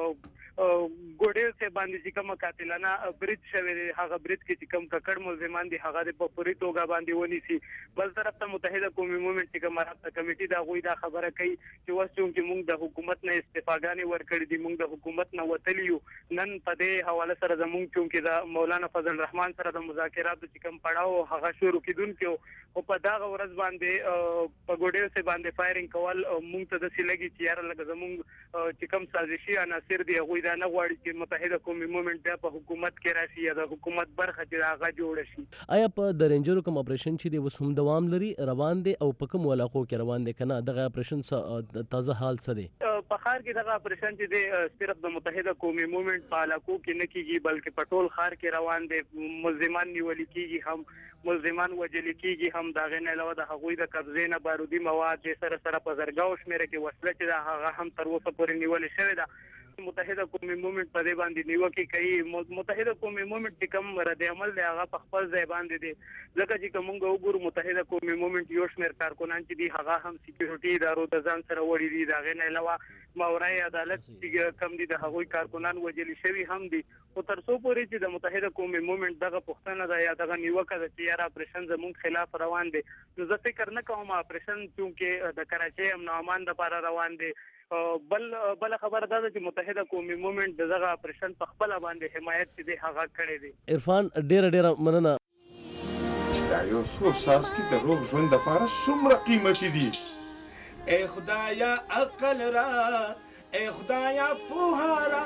ګوډیل صاحب باندې چې کومه قاتلانه برید شوی دی هغه برید کې چې کوم ککړ ملزمان دي هغه د په پوري توګه باندې ونیسي. بل طرف ته متحده قومي مومنټ چې کومه رابطه کمیټي ده هغوی دا خبره کوي چې اوس چونکې موږ د حکومت نه استعفاګانې ورکړې دي، موږ د حکومت نه وتلي یو. نن په دې حواله سره زموږ چونکې د مولانا فضل الرحمن سره د مذاکراتو چې کوم پړاو هغه شروع کېدونکی او په دغه ورځ باندې په ګوډیل صاحب باندې فایرینګ کول موږ ته داسې لګي چې یاره لکه زموږ چې کوم سازشي عناصر دي هغوی دا نه غواړي چې متحده قومي مومنټ بیا په حکومت کې راشي یا د حکومت برخه چې هغه جوړه شي. آیا په د رینجرو کوم اپریشن چې دی اوس هم دوام لري روان دی او په کوم علاقو کې روان دی که نه؟ دغه اپریشن تازه حال څه دی؟ په ښار کې دغه اپریشن چې دی صرف د متحده قومي مومنټ په علاقو کې نه کېږي بلکې په ټول ښار کې روان دی. ملزمان نیولي کېږي هم، ملزمان وژلي کېږي هم. د هغې نه علاوه د هغوی د قبضې نه بارودي مواد چې سره سره په زرګاو شمېره کې وسله چې ده هغه هم تر اوسه پورې نیولې شوې ده. متحده قومي مومنټ په دې باندې نیوکې کوي. متحده قومي مومنټ چې کوم رد عمل دی هغه په خپل ځای باندې دی، ځکه چې که موږ وګورو متحده قومي مومنټ یو شمېر کارکنان چې دي هغه هم سکیورټي ادارو د ځان سره وړي دي. د هغې نه علاوه ماورای عدالت چې کوم دي د هغوی کارکنان وژلي شوي هم دي. خو تر څو پورې چې د متحده قومي مومنټ دغه پوښتنه ده یا دغه نیوکه ده چې یاره اپریشن زموږ خلاف روان دی، نو زه فکر نه کوم اپریشن چونکې د کراچۍ امن او امان دپاره روان دی. بل بله خبره دا ده چې متحده قومي مومنټ د دغه اپریشن په خپله باندې حمایت چې دی هغه کړی دی. عرفان ډېره ډېره مننه. دا یو څو څاڅکي د روغ ژوند دپاره څومره قیمتي دي. ای خدایا عقل را، ای خدایا پوهه را.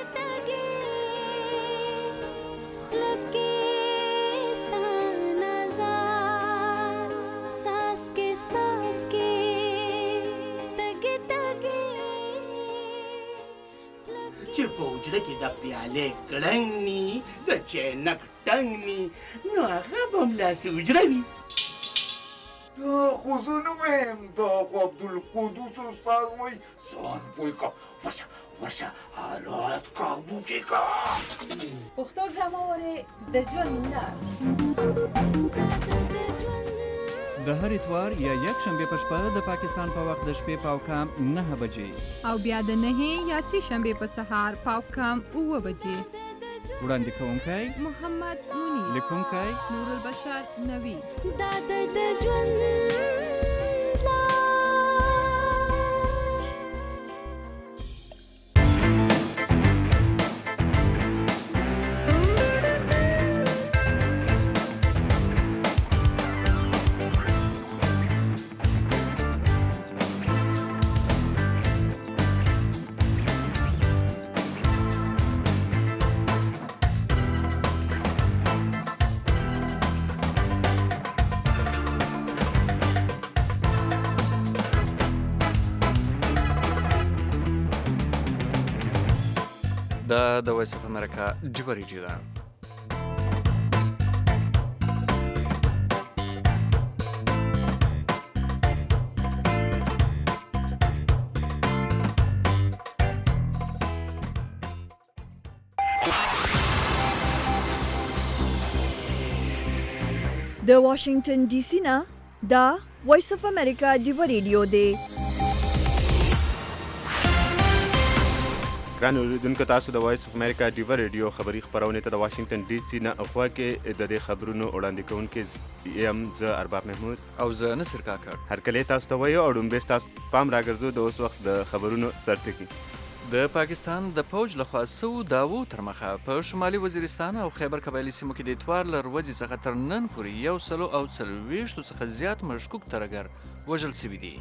چې په حجره کې د پیالې کړنګ ني د چینک ټنګ ني نو هغه به همداسې حجره وي. دا خو زه نه وایم، دا خو عبدالقدوس استاد وایي ځان پوه کړه، ورشه ورشه حالات قابو کې کړه. پښتو ډرامه ورې د ژوند لاره د هر اتوار یا یک شنبه په شپه د پاکستان په وخت د شپې پاو کم نه بجې او بیا د نهې یا سې شنبه په سهار پاو کم اوه بجې. وړاندې کوونکی محمد منیر، لیکونکی نور البشر نوی. دا د ژوند د وایس اف امریکا ډیو ریډیو ده. د واشنگټن ډي سي نه دا وایس اف امریکا ډیو ریډیو دی. ګران اوریدونکو، تاسو د وایس اف امریکا ډیو ریډیو خبري خبرونه ته د واشنگټن ډي سي نه اخوا کې د دې خبرونو وړاندې کوونکي یم زه ارباب محمود او زه نصر کاکړ. هرکلی تاسو ته وایو او ډومبې تاسو پام راګرځو د اوس وخت د خبرونو سرټکي. د پاکستان د پوج لخوا سو داوو تر مخه په شمالي وزیرستان او خیبر قبایلي سیمو کې د اتوار له ورځې څخه تر نن پورې یو سلو او څلوېښتو څخه زیات مشکوک ترهګر وژل سوي دي.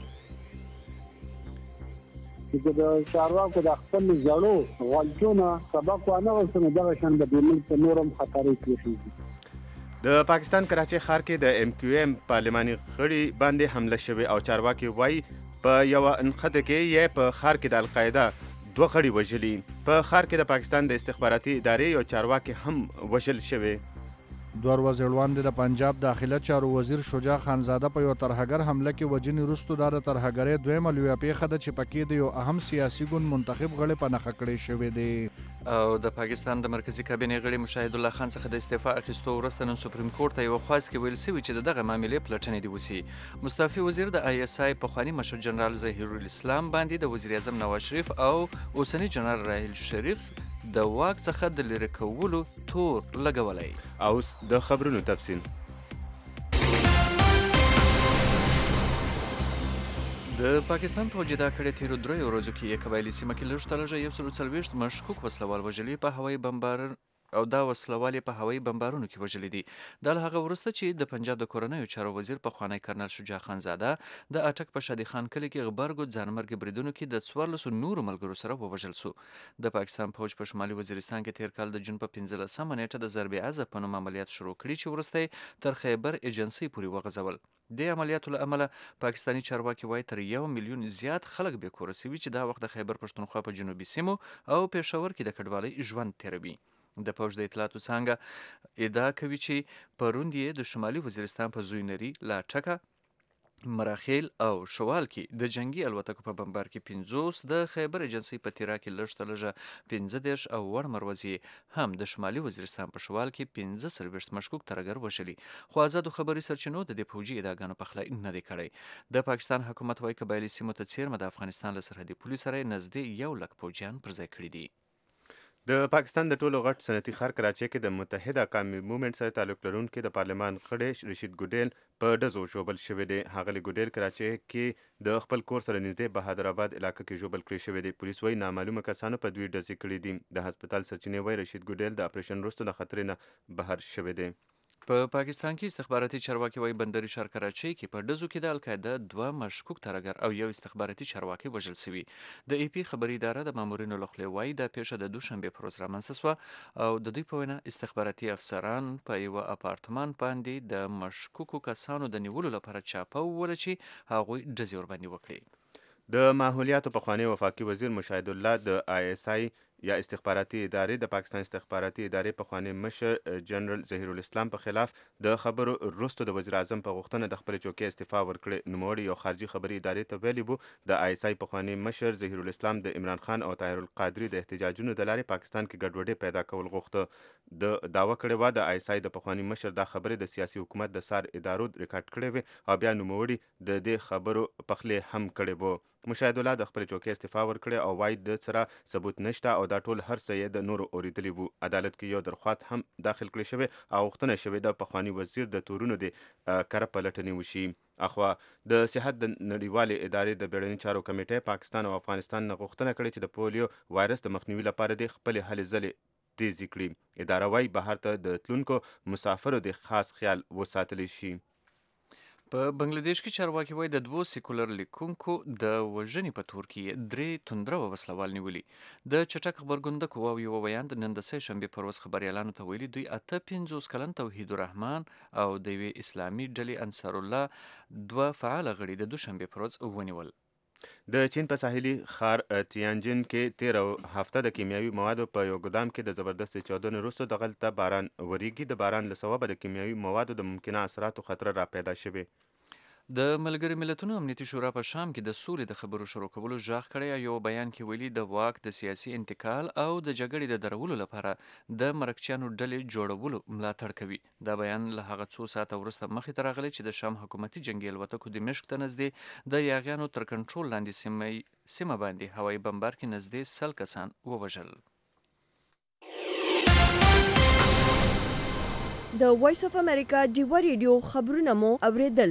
چې د چارواکو د خپل زړو غلطونه سبق وانه ورسنه دغه شان د ملک په نورم خطرې کېږي. د پاکستان کراچۍ ښار کې د ایم کیو ایم پارلماني غړي باندې حمله شوې او چارواکي وایي په یوه نښته کې یې په ښار کې د القاعده دوه غړي وژلي. په ښار کې د پاکستان د استخباراتي ادارې یو چارواکي هم وژل شوی. دوه ورځې وړاندې د پنجاب داخله چارو وزیر شجاع خانزاده په یو ترهګر حمله کې وژنې وروسته دا د ترهګرۍ دویمه لویه پیښه ده چې پکې د یو اهم سیاسي ګوند منتخب غړي په نښه کړی شوی دی. او د پاکستان د مرکزي کابینې غړي مشاهد الله خان څخه د استعفا اخیستو وروسته نن سپریم کورټ ته یوه خواست کې ویل سوي چې د دغه معاملې پلټنې دې وسي. مستعفي وزیر د آی اس آی پخواني مشر جنرال ظهیر الاسلام باندې د وزیر اعظم نواز شریف او اوسني جنرال راحیل شریف د واک څخه د لرې کولو تور لګولی. اوس د خبرونو تفصیل. د پاکستان پوځي دا کړې تیرو دریو ورځو کې یې قبایلي سیمه کې لږ تر لږه یو سلو څلوېښت مشکوک وسلوال وژلي په هوایي بمبار او دا وسلوال په هوایي بمبارونو کې وژلي دي. دا له هغه وروسته چې د پنجاب د کورنیو چارو وزیر پخوانی کرنل شجاع خانزاده د اټک په شادي خان کلي کې غبرګو ځانمرګي بریدونو کې د څوارلسو نورو ملګرو سره ووژل سو. د پاکستان پوځ په شمالي وزیرستان کې تیر کال د جون په پنځلسمه نیټه د ضرب عضب په نوم عملیات شروع کړي چې وروسته تر خیبر ایجنسۍ پورې وغځول. د عملیاتو له امله پاکستاني چارواکي وایي تر یو میلیون زیات خلک بې کوره سوي چې دا وخت د خیبر پښتونخوا په جنوبي سیمو او پېښور کې د کډوالۍ ژوند تېروي. د پوځ د اطلاعاتو څانګه ادعا کوي چې پروند یې د شمالي وزیرستان په زوینري، لاټکه، مراخیل او شوال کې د جنگي الوتکو په بمبار کې پنځوس، د خیبر ایجنسۍ په تیرا کې لږ تر لږه پنځه دېرش او وړ مروزې هم د شمالي وزیرستان په شوال کې پنځه څلوېښت مشکوک ترهګر وژلي. خو ازادو خبري سرچینو د دې پوځي ادعاګانو پخلی نه دی کړی. د پاکستان حکومت وایي قبایلي سیمو ته څیرمه د افغانستان له سرحدي پولې سره نږدې یو لک پوځیان پر ځای کړي دي. د پاکستان د ټولو غټ صنعتي ښار کراچۍ کې د متحده قومي مومنټ سره تعلق لرونکي د پارلمان غړی رشید ګوډیل په ډزو ژوبل شوی دی. ښاغلي ګوډیل کراچۍ کې د خپل کور سره نږدې بهادر آباد علاقه کې ژوبل کړی شوی دی. پولیس وایي نامعلومه کسانو په دوی ډزې کړي دي. د هسپتال سرچینې وایي رشید ګوډیل د اپریشن وروسته د خطرې نه بهر شوی دی. په پاکستان کې استخباراتي چارواکي وایي بندري ښار کراچۍ کې په ډزو کې د القاعده دوه مشکوک ترهګر او یو استخباراتي چارواکي وژل سوي. د ای پی خبري اداره د مامورینو له خولې وایي دا پیښه د دوشنبې په ورځ رامنځته سوه او د دوی په وینا استخباراتي افسران په یوه اپارتمان باندې د مشکوکو کسانو د نیولو لپاره چاپه ووله چې هغوی ډزې ورباندې وکړي. د ماحولیاتو پخوانی وفاقي وزیر مشاهد الله د آی اس آی یا استخباراتي ادارې د پاکستان استخباراتي ادارې پخوانی مشر جنرال ظهیر الاسلام په خلاف د خبرو وروسته د وزیر اعظم په غوښتنه د خپلې چوکۍ استعفا ورکړې. نوموړي یو خارجي خبري ادارې ته ویلي وو د آی اس آی پخوانی مشر ظهیر الاسلام د عمران خان او طاهر القادري د احتجاجونو د لارې پاکستان کې ګډوډي پیدا کول غوښته. د دعوه کړې وه د آی اس آی د پخوانی مشر دا خبرې د سیاسي حکومت د سار ادارو ریکارډ کړې وې او بیا نوموړي د دې خبرو پخلی هم کړی وو. مشاهد الله د خپل چوکۍ استعفا ورکړې او وایي د سره ثبوت نشته او دا ټول هر څه یې د نورو اوریدلی وو. عدالت کې یو درخواست هم داخل کړی شوی او غوښتنه شوې د پخوانی وزیر د تورونو د کره پلټنې وشي. اخوا د صحت د نړیوالې ادارې د بیړني چارو کمیټې پاکستان او افغانستان نه غوښتنه کړې چې د پولیو وایرس د مخنیوي لپاره د خپلې هلې ځلې تیزې کړي. اداره وایي بهر ته د تلونکو مسافرو د خاص خیال وساتلی شي. په بنگلاديش کې چارواکي وایي د دوو سیکولر لیکونکو د وژنې په تور کې درې توندره وسلوال نیولي. د چټک غبرګون د قواو یوه ویان د نن د سه شنبې پر ورځ خبریالانو ته ویلي دوی اته پنځوس کلن توحید الرحمن او د یوې اسلامي ډلې انصار الله دوه فعاله غړي د دوشنبې پر ورځ ونیول. د چین په ساحلي ښار تیانجن کې تیره هفته د کیمیاوي موادو په یو ګدام کې د زبردست چاودنې وروسته دغلته باران وریږي. د باران له سببه د کیمیاوي موادو د ممکنه اثراتو خطر را پیدا شوی. د ملګري ملتونو امنیتي شورا په شام کې د سولې د خبرو شروع کولو ژغ کړی. یو بیان کې ویلي د واک د سیاسي انتقال او د جګړې د درولو لپاره د مرکچیانو ډلې جوړولو ملاتړ کوي. دا بیان له هغه څو ساعته وروسته مخې ته راغلی چې د شام حکومتي جنګي الوتکو دمشق ته نږدې د یاغیانو تر کنټرول لاندې سیمه باندې هوایي بمبار کې نږدې سل کسان ووژل. د وایس اف امریکا ډیوه ریډیو خبرونه مو اوریدل.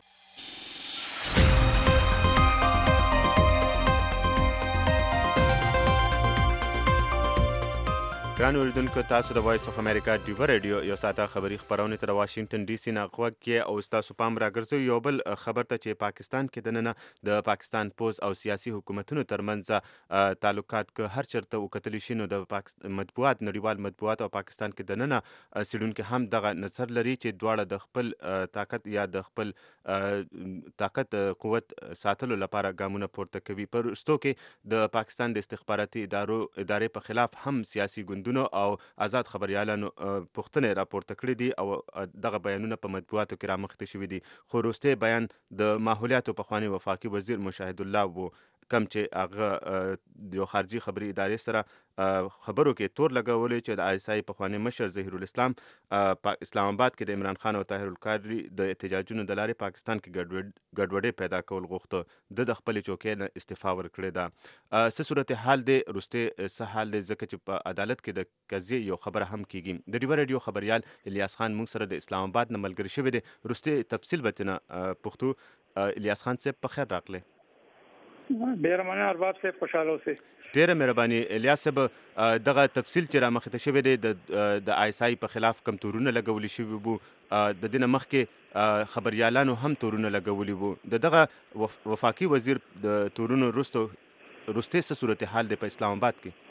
ګران اوریدونکو، تاسو د وایس اف امریکا ډیوه ریډیو یو ساعته خبري خبرونه تر واشنگټن ډي سي نه غوږ کې او ستاسو پام راګرځوي یو بل خبر ته چې پاکستان کې دننه د پاکستان پوز او سیاسي حکومتونو ترمنځ تعلقات که هر چرته وکتلی شي نو د مطبوعات نړیوال مطبوعات او پاکستان کې دننه سیډونکو هم دغه نظر لري چې دواړه د خپل طاقت یا د خپل طاقت قوت ساتلو لپاره ګامونه پورته کوي. په وروستو کې د پاکستان د استخباراتي ادارو ادارې په خلاف هم سیاسي ګوندونو او آزاد خبريالانو پوښتنې راپورته کړې دي او دغه بیانونه په مطبوعاتو کې رامخته شوي دي. خو وروستی بیان د ماحولیاتو پخوانی وفاقي وزیر مشاهد الله وو، کم چې هغه یو خارجي خبري ادارې سره خبرو کې تور لګولې چې د آی اس آی پخوانی مشر ظهیر الاسلام په اسلام آباد کې د عمران خان او طاهر القادری د احتجاجونو د لارې پاکستان کې ګډوډي پیدا کول غوښته. د خپل چوکۍ نه استعفا ورکړې ده. څه صورت حال دی وروستی څه حال دی ځکه چې په عدالت کې د قضیې یو خبره هم کیږي. د ډیوه ریډیو خبريال الیاس خان موږ سره د اسلام آباد نه ملګری شوی دی. وروستی تفصیل به تنه پښتو. الیاس خان صاحب په خیر راغلی. ډیر مننه ارباب صاحب، خوشاله اوسئ. ډیره مهرباني الیاس صاحب. دغه تفصیل چې را مخته شوی دی د آی اس آی په خلاف کم تورونه لګولي شوي وو، د دې نه مخکې خبريالانو هم تورونه لګولي وو. د دغه وفاقي وزیر د تورونو وروسته وروستی څه صورت حال دی په اسلام آباد کې؟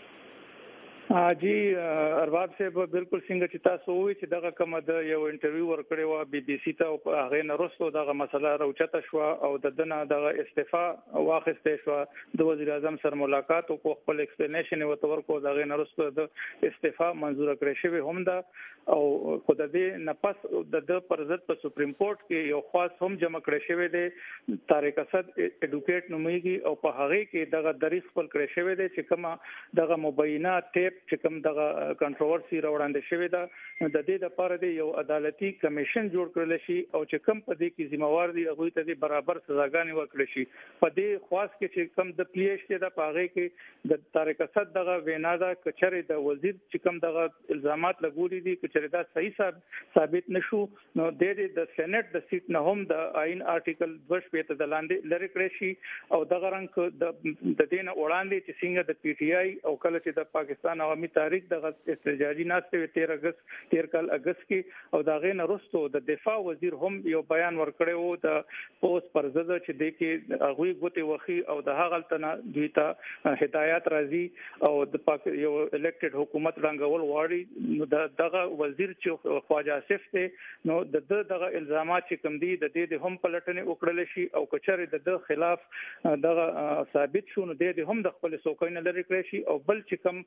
جی ارباب صاحب، بالکل څنګه چې تاسو وایي چې دغه کوم د یو انټرویو ورکړی و بي بي سي ته او هغه نه وروسته دغه مسله راوچته شو او د دنه دغه استعفا واخیستې شو. د وزیر اعظم سره ملاقات او خپل ایکسپلینیشن ورته ورکو، دغه نه وروسته د استعفا منزور کړی شوی هم ده او خو د دې نه پس د پر ضد په سپریم کورټ کې یو خاص هم جمع کړی شوی دی. طارق اسد اډوکیټ نومیږي او په هغه کې دغه دریس خپل کړی شوی دی چې کومه دغه مبینه ټیپ چې کوم دغه کنټروورسي راوړاندې شوې ده، نو د دې لپاره د یو عدالتي کمیشن جوړ کړل شي او چې کوم په دې کې ذمہوار دي هغه ته برابر سزاګانې ورکړل شي. په دې خاص کې چې کوم د پلیش د پاغه کې د طارق اسد دغه وینا ده کچره د وزیر چې کوم دغه الزامات لګولي دي کچره دا صحیح ثابت نشو، نو د دې د سېنات د سیټ نه هم د آئین آرټیکل دوه شپږ ته د لاندې لری کړی شي او دغه رنګ د دین وړاندې چې څنګه د پی ټ آی او کله چې د پاکستان عوامي تاریخ دغه احتجاجي ناشته تیرہ اگست تیر کال اگست کې او دغه نه وروسته د دفاع وزیر هم یو بیان ورکړی وو د پوس پر ضد چې د کې هغه غوته وخی او د هغه تنه دوی ته هدایت راځي او د پاک یو الیکټډ حکومت رنګول واړي. نو دغه وزیر چې خواجه آصف ته نو د دغه الزامات چې کوم دي د دې هم پلټنې وکړل شي او کچره د خلاف دغه ثابت شو نو د هم د خپل سوکاینه لري کړی شي. او بل چې کوم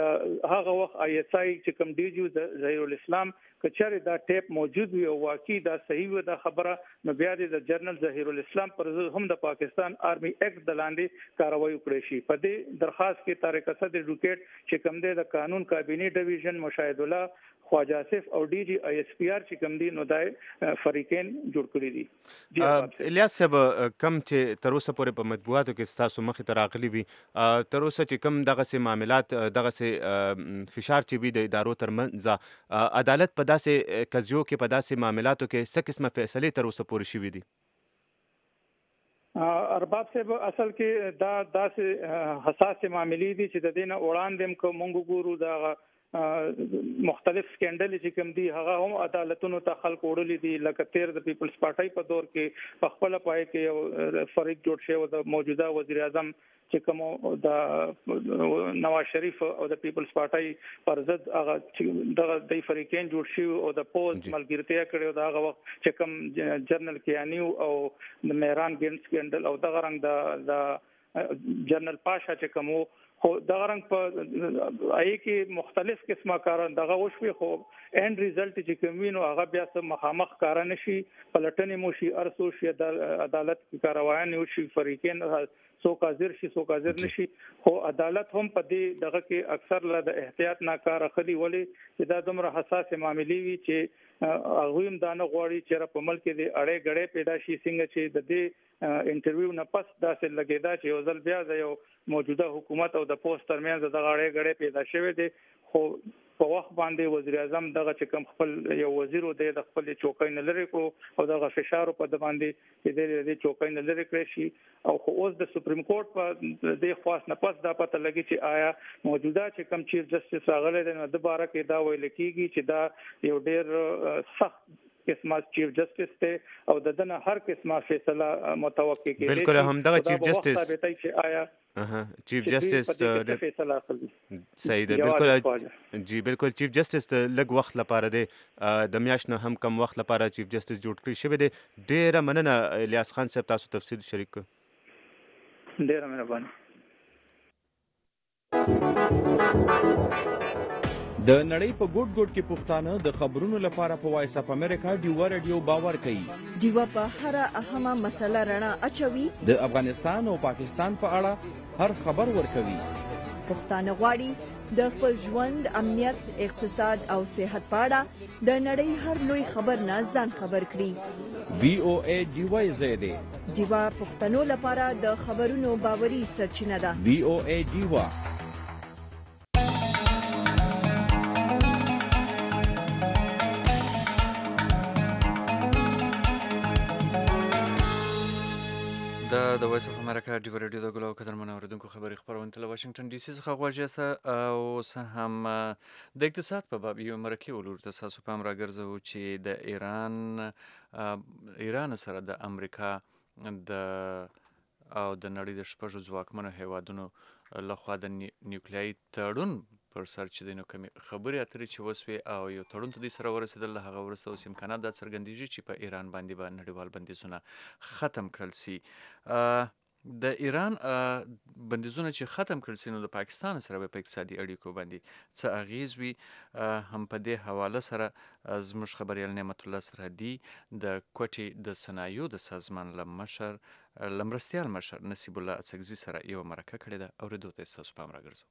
د هغه وخت آی اس آی چې کوم دی جو د ظهیر الاسلام کچره دا ټیپ موجود وي او واقعي دا صحیح و دا خبره، نو بیا د جنرال ظهیر الاسلام پر هم د پاکستان آرمي ایکټ د لاندې کاروایی وکړي شي. په دې درخواست کې طارق اسد اډوکیټ چې کوم دی د قانون کابینه ډیویژن مشاهد الله خواجه آصف او ډي جی آی اس پی آر چې کوم دي نو دای فریقین جوړ کړی دي. الیاس صاحب، کم چې تر اوسه پورې په مطبوعاتو کې تاسو مخې ته راغلي وي، تر اوسه چې کم دغه سه معاملات دغه سه فشار چې وي د ادارو ترمنځ عدالت په داسې قضیو کې په داسې معاملاتو کې څه قسمه فیصلې تر اوسه پورې شوي دي؟ ارباب صاحب، اصل کې دا داسې حساس معاملې دي چې د دې نه وړاندې کوم مونږ ګورو دا مختلف سکینډل چې کوم دي هغه هم عدالتونو ته خلک وړلې دي لکه تیر د پیپلز پارټي په دور کې په خپل پای کې یو فریق جوړ شوی د موجوده وزیر اعظم چې کوم د نواز شریف او د پیپلز پارټي پر ضد هغه دغه د فریقین جوړ شي او د پوز ملګرتیا کړو دا هغه وخت چې کوم جنرال کیانیو او د میران ګینز سکینډل او دغه رنګ د جنرال پاشا چې کوم خو دغه رنګ په آی کې مختلف قسمه کاران دغه وشوي خو اند ریزلټ چې کومینو هغه بیا سم مخامخ کار نه شي پلټنې مو شي ارسو شي د عدالت کاروایان او شي فریقین سو کاذر شي سو کاذر نشي خو عدالت هم په دې دغه کې اکثر له د احتیاط نه کار اخلي ولې چې دا دومره حساس معاملې وي چې هغه هم دا نه غواړي چې په ملک کې د اړې غړې پیدا شي څنګه چې د دې انټرویو نه پس داسې لګیدا چې یو ځل بیا د یو موجوده حکومت او د پوسټ ترمنځ د غړې غړې پیدا شوه دي خو په وخت باندې وزیر اعظم دغه چې کوم خپل یو وزیر و د خپل چوکۍ نه لري کو او دغه فشار په د باندې چې د چوکۍ نه لري کړی شي او خو اوس د سپریم کورټ په د خاص نه پس دا پته لګي چې آیا موجوده چې کوم چیف جسټس راغلی دی نو د باره کې دا ویل کیږي چې دا یو ډیر سخت قسمه چیف جسټس ته او دغه هر قسمه فیصله متوقع کیږي بالکل هم دغه چیف جسټس ثابتای چې آیا اها چیف جسټس فیصله اخلي صحیح ده بالکل جی بالکل چیف جسټس ته لږ وخت لپاره دی د میاشت نه هم کم وخت لپاره چیف جسټس جوړ کړی شوی دی ډیره مننه الیاس خان صاحب تاسو تفصیل شریک کړ ډیره مهرباني د نړۍ په ګوټ ګوټ کې پښتانه د خبرونو لپاره په وایس اپ امریکا ډیوا رادیو باور کوي ډیوا په هر اهمه مسله رڼا اچوي د افغانستان او پاکستان په اړه هر خبر ورکوي پښتانه غواړي د خپل ژوند امنیت اقتصاد او صحت په اړه د نړۍ هر لوی خبر نه ځان خبر کړي وی او ای ډیوا زیاده ډیوا پښتنو لپاره د خبرونو باوري سرچینه ده وی او ای ډیوا د وایس اف امریکا ډیو رادیو د ګلو قدر من اوریدونکو خبري خبرونه تل واشنگټن ډي سي څخه غواړي او سه هم د اقتصاد په باب یو مرکه ولور تاسو په امر راګرځو چې د ایران ایران سره د امریکا د او د نړۍ د شپږ ځواکمنو هیوادونو لخوا د نیوکلیای تړون پر سر چې دینو کمی خبري اترې چې وسوي او یو تړون ته د سره ورسېدل هغه ورسته اوس امکانات د څرګندېږي چې په ایران باندې به نړیوال بندیزونه ختم کړل سي د ایران بندیزونه چې ختم کړل سي نو د پاکستان سره په اقتصادي اړیکو باندې څه اغیز وي هم په دې حواله سره زموږ خبريال نعمت الله سرحدي د کوټي د صنایعو د سازمان لمشر لمرستيال مشر نصیب الله اڅکزي سره یو مرکه کړې ده اوریدو ته تاسو پام راګرځو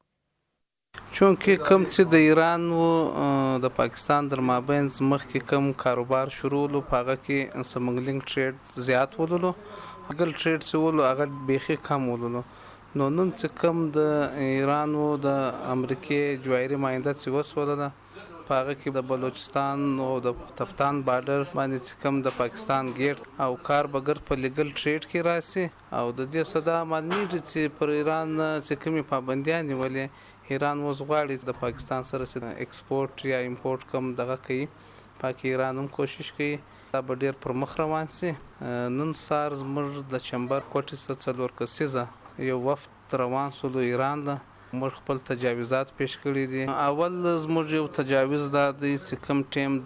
چونکه کم چې د ایران او د پاکستان در مابین مخکې کم کاروبار شروع لو پاغه کې سمګلینګ ټریډ زیات ولولو اګل ټریډ سولو هغه بيخي کم ولولو نو نن چې کم د ایران او د امریکای جوایري ماینده چې وسوله پاغه کې د بلوچستان او د تفتان بارډر باندې چې کم د پاکستان ګیټ او کار بغیر په لیګل ټریډ کې راسي او د دې صدا معلومي چې پر ایران چې کومي پابندیان ولې ایران اوس غواړي د پاکستان سره چې ایکسپورت یا امپورت کم دغه کوي پاکستان ایران هم کوشش کوي دا به ډیر پر مخ روان سي نن سار زموږ د چمبر کوټي څخه څلور کسیزه یو وفد روان سو د ایران له موږ خپل تجاوزات پیش کړی دي اول زموږ یو تجاوز دا دی چې کم ټیم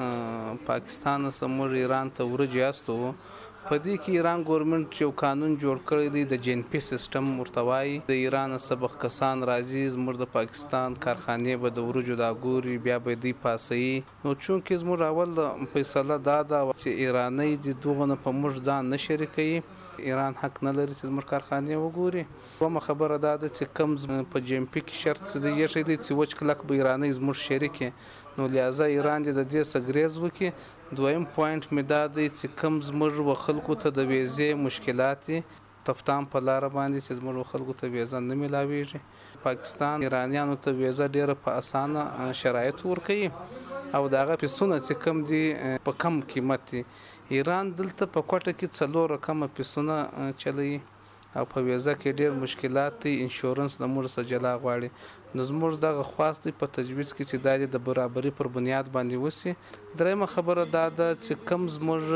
د پاکستان سره ایران ته ورجاستو په دې کې ایران ګورنمنت یو قانون جوړ کړی دی د جین پی سیستم مرتوای د ایران سبق کسان راځي زموږ د پاکستان کارخانه به د ورجو دا ګوري بیا به دی پاسي نو چونکه زموږ اول فیصله دا دا چې ایرانی د دوغه په موږ ځان نشریکي ایران حق نه لري چې زموږ کارخانه وګوري کومه خبره ده چې کم په جیم پی کې شرط دی یی شي چې وچ کلک به ایرانی زموږ شریک نو لہذا ایران د دې سګریز وکي دویم پوینټ می دا دی چې کم زموږ وخلکو ته د ویزې مشکلات تفتان په لار باندې چې زموږ خلکو ته ویزه نه ملاويږي پاکستان ایرانیانو ته ویزه ډیره په اسانه شرایط ورکړي او داغه پیسونه چې کم دي په کم قیمت ایران دلته په کوټه کې څلور رقم پیسونه چلی او په ویزه کې ډیر مشکلات دي انشورنس د مور سره جلا غواړي نو زموږ دغه خواست دی په تجویز کې چې دا د برابرۍ پر بنیاد باندې وسی. درېیمه خبره دا ده چې کم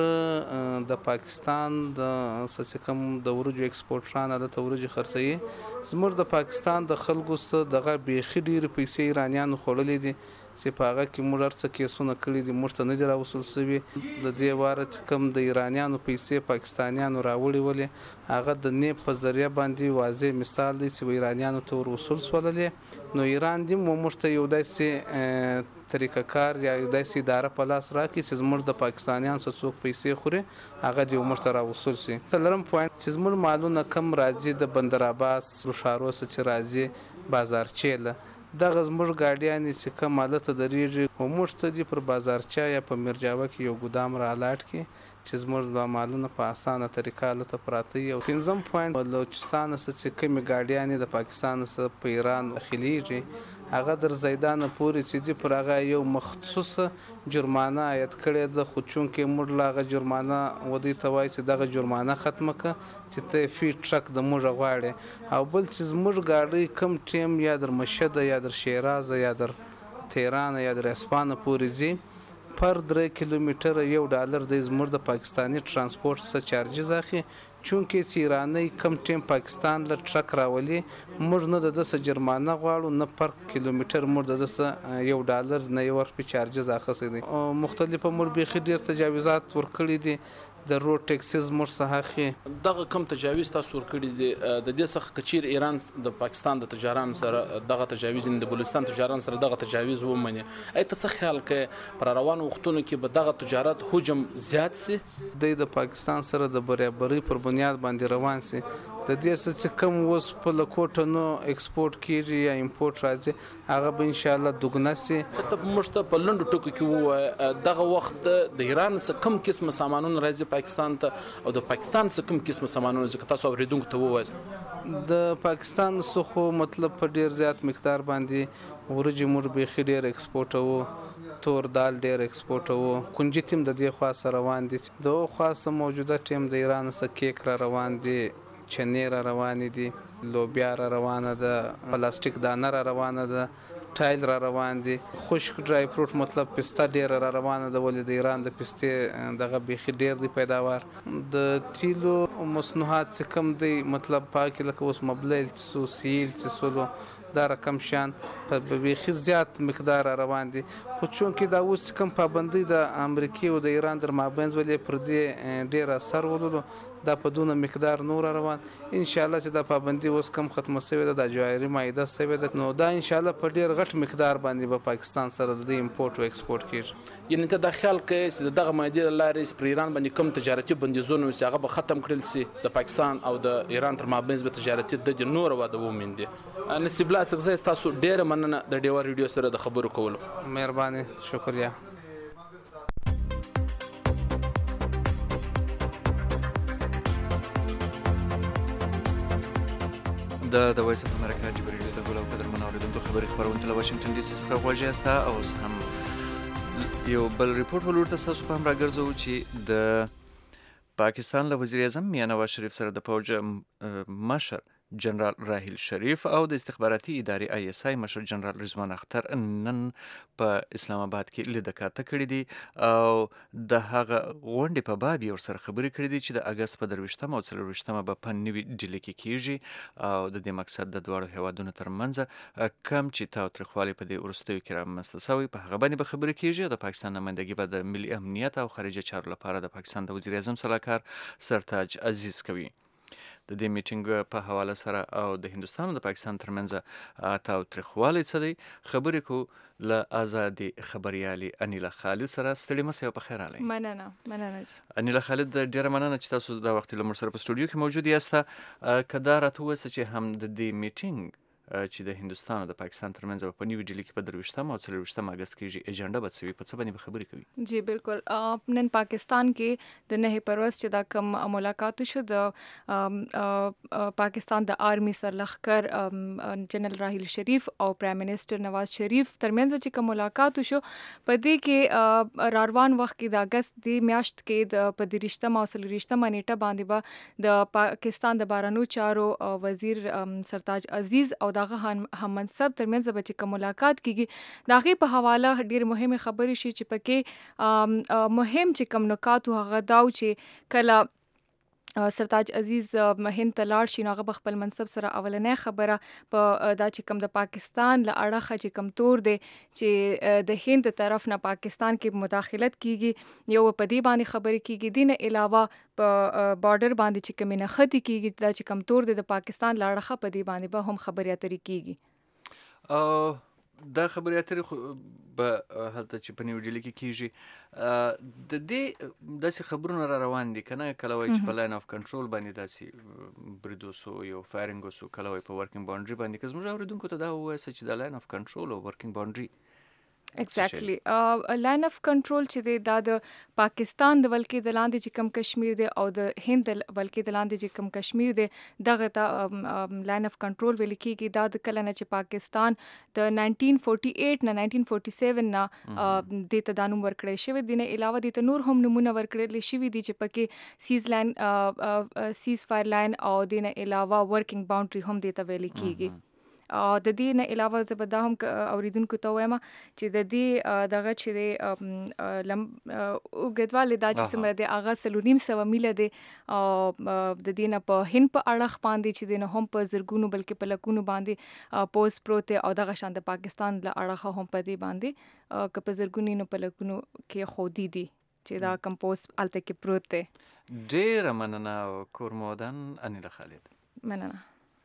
زموږ د پاکستان د څه کم د ورجو ایکسپورټران د ورجو خرڅوي زموږ د پاکستان د خلکو څخه دغه بیخي ډېرې پیسې ایرانیانو خوړلې دي چې په هغه کې موږ هر څه کیسونه کړي دي موږ ته نه دي راوصول شوي. د دې واره چې کوم د ایرانیانو پیسې پاکستانیانو راوړې ولې هغه د نیب په ذریعه باندې واضح مثال دی چې ایرانیانو ته ور وصول شوللې. نو ایران دې موږ ته یو داسې طریقه کار یا یو داسې اداره په لاس راکړي چې زموږ د پاکستانیانو څخه څوک پیسې خوري هغه دې موږ ته راوصول شي. څلورم پوینټ چې زموږ مالونه کم راځي د بندر عباس ښارو څخه چې راځي بازارچې له دغه زموږ ګاډیانې چې کوم حالته درېږي خو موږ ته دې پر بازارچه یا په میرجاوه کې یو ګودام را الاټ کړي چې زموږ د مالونه په اسانه طریقه هلته پراته وي. او پنځم پوینټ بلوچستان څخه چې کومې ګاډیانې د پاکستان څخه په ایران داخلیږي هغه در زیدانه پورې چې دې پر هغه یو مخصوصه جرمانه عاید کړې ده خو چونکې موږ له هغه جرمانه ودې ته وایي چې دغه جرمانه ختمه کړه چې ته فی ټرک د موږ غواړې. او بل چې زموږ ګاډۍ کم ټیم یا در مشهده یا در شیراز یا در تهران یا در اسپانه پورې ځي پر درې کیلومتره یو ډالر د زموږ د پاکستانی ترانسپورت څخه چارجز اخلي چونکې چې ایرانی کم ټیم پاکستان له ټرک راولي موږ نه د دسه جرمانه غواړو نه پر کیلومتر موږ د دسه یو ډالر نه یو ورپی چارجز اخیستی دي. مختلفه موږ بیخي ډیر تجاوزات ورکړي دي د روډ ټیکسز موږ څخه اخلي. دغه کم تجاوز تاسو ورکړي دي د دې څخه کچیر ایران د پاکستان د تجاران سره دغه تجاوز د بلوچستان تجاران سره دغه تجاوز ومني ایت څه خیال کې پر روانو وختونو کې به دغه تجارت حجم زیات سي د پاکستان سره د برابرۍ پر بنیاد باندې روان سي. د دې څه چې کم اوس په لکوټه نو ایکسپورټ کیږي یا امپورټ راځي هغه به ان شاء الله دوګنا سي. ته موږ ته په لندو ټکو کې وو دغه وخت د ایران څخه کم قسم سامانونه راځي پاکستان ته او د پاکستان څخه کم قسم سامانونه ځکه تاسو اوریدونکو ته ووایست د پاکستان څخه مطلب په ډیر زیات مقدار باندې ورجې مور به خډیر ایکسپورټ وو تور دال ډیر ایکسپورټ وو کنجي تیم د دې خاصه روان دي د خاصه موجوده ټیم د ایران څخه کیک را روان دي چنې را روانې دي لوبیا را روانه ده پلاستیک دانه را روانه ده ټایل را روان دي خشک ډرای فروټ مطلب پسته ډیر را روانه ده ولې د ایران د پسته دغه بیخي ډیر دی پیداوار د تیلو مصنوعات څخه کم دی مطلب پاک لکه اوس مبلیل سو سیل سولو دا رقم شان په بیخي زیات مقدار روان دي خو چونکې دا اوس کم پابندي د امریکای او د ایران در مابین ولې پر دې ډیر اثر ولولو دا په دونه مقدار نور روان ان شاء الله چې دا پابندي اوس کم ختمه شوی ده د جواهري مایده شوی ده نو دا ان شاء الله په ډیر غټ مقدار باندې په پاکستان سره د امپورټ او ایکسپورټ کیږي. یعنی ته د خیال کې چې دغه مایده لارې پر ایران باندې کم تجارتي بندیزونه وي هغه به ختم کړل شي د پاکستان او د ایران تر مابین به تجارتي د نور واده ومنډي. نصیب الله څنګه تاسو ډیر مننه د ډیوا ریډیو سره د خبرو کولو. مهرباني شکریا. د د وایس اف امریکا جبري د ګولو قدر منوریدونکو خبري خبرونه له واشنگټن ډي سي څخه غوږی استا او هم یو بل ریپورت ولورته تاسو په هم راګرځو چې د پاکستان له وزیر اعظم میاں نواز شریف سره د فوج مشر جنرال راحیل شریف او د استخباراتي ادارې آی اس آی مشر جنرال رضوان اختر نن په اسلام آباد کې لیدکاته کړې دي او د هغه غونډې په باب یې ورسره خبرې کړې دي چې د اګست په درویشتمه او څلورویشتمه به په نوي ډیلي کې کیږي او د دې مقصد د دواړو هیوادونو ترمنځ کم چې تاوتریخوالی په دې وروستیو کې رامنځته شوی په هغه باندې به خبرې کیږي او د پاکستان نمایندګي به د ملي امنیت او خارجه چارو لپاره د پاکستان د وزیر اعظم سلاکار سرتاج عزیز کوي. د دې میټینګ په حواله سره او د هندستان او د پاکستان ترمنځ تاوتریخوالی څه دی خبرې کو له آزادي خبريالي انیلا خالد سره ستړي مسه په خیر علي. مننه مننه انیلا خالد ډیره مننه چې تاسو دا وخت له موږ سره په سټوډیو کې موجود یاست. کدا راته وسه چې هم د دې میټینګ چې د هندستان او د پاکستان ترمنځ په نیو ډیلی کې په درویشتم او څلورویشتم اگست کې ایجنډا به څه په څه باندې خبرې کوي. جی بالکل نن پاکستان کې د نه پروس چې دا کوم ملاقات شو د پاکستان د آرمی سرلخکر جنرال راحیل شریف او پرایم منسٹر نواز شریف ترمنځ چې کوم ملاقات شو په دې کې راروان وخت کې د اگست د میاشت کې د په دریشتم او څلورویشتم نیټه باندې به د پاکستان د بارانو چارو وزیر سرتاج عزیز او دغه هم منصب ترمنځ به چې کوم ملاقات کیږي دغه په حواله ډیر مهمه خبرې شي چې پکې مهم چې کوم نکات هغه داو چې کله سرتاج عزیز هند ته لاړ شي نو هغه خپل منصب سره اولنې خبره په دا چې کوم د پاکستان له اړخه چې کوم تور دی چې د هند طرف نه پاکستان کې مداخلت کیږي یو په دې باندې خبرې کیږي دین علاوه په بارډر باندې چې کوم نه ختی کیږي دا چې کوم تور دی د پاکستان له اړخه په دې باندې به هم خبرې اترې کیږي دا خبرې اترې به هلته چې په نیو ډیلي کې کیږي د دې داسې خبرونه را روان دي کنه کله وایي چې په لاین اف کنټرول باندې داسې بریدوس او یو فایرینګ وسو کله وایي په ورکینګ باونډري باندې که زموږ اوریدونکو ته دا ووایسه چې د لاین اف کنټرول او ورکینګ باونډري ایگزیکټلی لاین اف کنټرول چې دی دا د پاکستان د ولکې د لاندې چې کم کشمیر دی او د هند د ولکې د لاندې چې کم کشمیر دی دغه ته لاین اف کنټرول ویل کېږي دا د کله نه چې پاکستان د ناینټین فورټي ایټ نه ناینټین فورټي سیون نه دې ته دا نوم ورکړی شوی دی نه علاوه دې ته نور هم نومونه ورکړل شوي دي چې پکې سیز لاین سیز فایر لاین او دې نه علاوه ورکینګ باونډري هم دې ته ویل کېږي د دې نه علاوه زه به دا هم اوریدونکو ته وایم چې د دې دغه چې د لم اوږدوالی دا چې څومره دی هغه څلور نیم سوه میله دی او د دې نه په هند په اړخ باندې چې دی نه هم په زرګونو بلکې په لکونو باندې پوسټ پروت دی او دغه شان د پاکستان له اړخه هم په دې باندې که په زرګونو نو په لکونو کې خودي دي چې دا کمپوز الته کې پروت دی. ډېره مننه کورمودن انیلا خالد. مننه.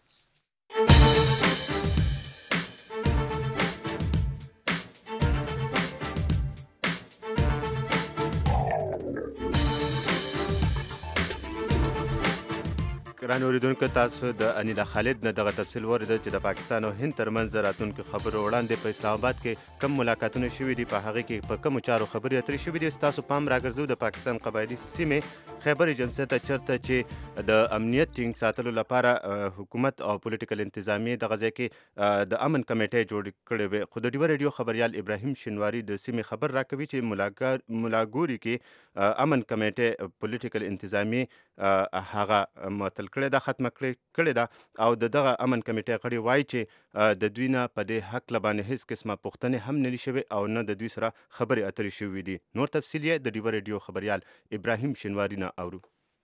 ګران اوریدونکو تاسو د انیلا خالد نه دغه تفصیل ورده چې د پاکستان او هند ترمنځ راتلونکو خبرو وړاندې په اسلام آباد کې کم ملاقاتونه شوي دي په هغه کې په کومو چارو خبرې اترې شوي دي. تاسو پام راګرځو د پاکستان قبایلي سیمې خیبر ایجنسۍ ته چېرته چې د امنیت ټینګ ساتلو لپاره حکومت او پولیټیکل انتظامیې دغه ځای کې د امن کمیټې جوړ کړې وې خو د ډیوه ریډیو خبریال ابراهیم شینواري د سیمې خبر راکوي چې ملاګوري کې امن کمیټې پولیټیکل انتظامیې هغه معطل کړې ده ختمه کړې ده او د دغه امن کمیټې غړي وایي چې د دوی نه په دې هکله باندې هیڅ قسمه پوښتنې هم نه دي شوې او نه د دوی سره خبرې اترې شوې دي. نور تفصیل یې د ډیوه ریډیو خبریال ابراهیم شینواري نه اورو.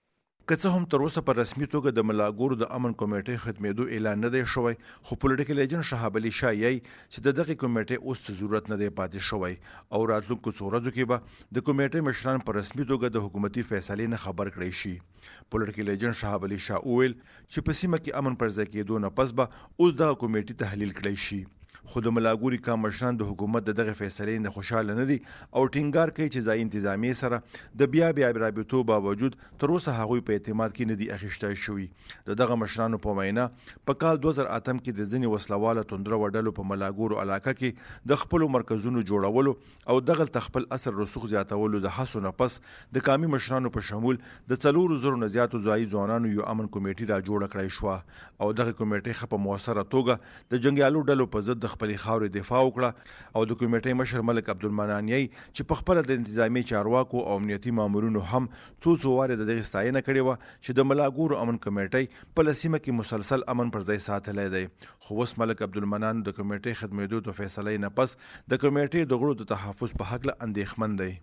که څه هم تر اوسه په رسمي توګه د ملاګورو د امن کمیټې ختمېدو اعلان نه دی شوی خو پولیټیکل ایجنټ شهاب علي شاه یې چې د دغې کمیټې اوس ضرورت نه دی پاتې شوی او راتلونکو څو ورځو کې به د کمیټې مشران په رسمي توګه د حکومتي فیصلې نه خبر کړی شي. پولیټیکل ایجنټ شهاب علي شاه وویل چې په سیمه کې امن پر ځای کېدو نه پس به اوس دغه کمیټې تحلیل کړی شي. خو د ملاګوري کام مشران د حکومت د دغه فیصلې نه خوشاله نه دي او ټینګار کوي چې ځای انتظامیې سره د بیا بیا رابطو باوجود تر اوسه هغوی په اعتماد کې نه دي اخیستی شوي. د دغه مشرانو په وینا په کال دوه زره اتم کې د ځینې وسلواله توندره وډلو په ملاګورو علاقه کې د خپلو مرکزونو جوړولو او دغلته خپل اثر رسوخ زیاتولو د هڅو نه پس د قامي مشرانو په شمول د څلورو زرو نه زیاتو ځایي ځوانانو یو امن کمیټې را جوړه کړی شوه او دغه کمیټې ښه په مؤثره توګه د جنګیالو ډلو په ضد د خپلې خاورې دفاع وکړه او د کمیټې مشر ملک عبدالمنان یې چې په خپله د انتظامي چارواکو او امنیتي مامورینو هم څو څو وارې د دغې ستاینه کړې وه چې د ملاګورو امن کمیټۍ په لسیمه کې مسلسل امن پر ځای ساتلی دی. خو اوس ملک عبدالمنان د کمیټې ختمېدو د فیصلې نه پس د کمیټې د غړو د تحفظ په هکله اندېښمن دی.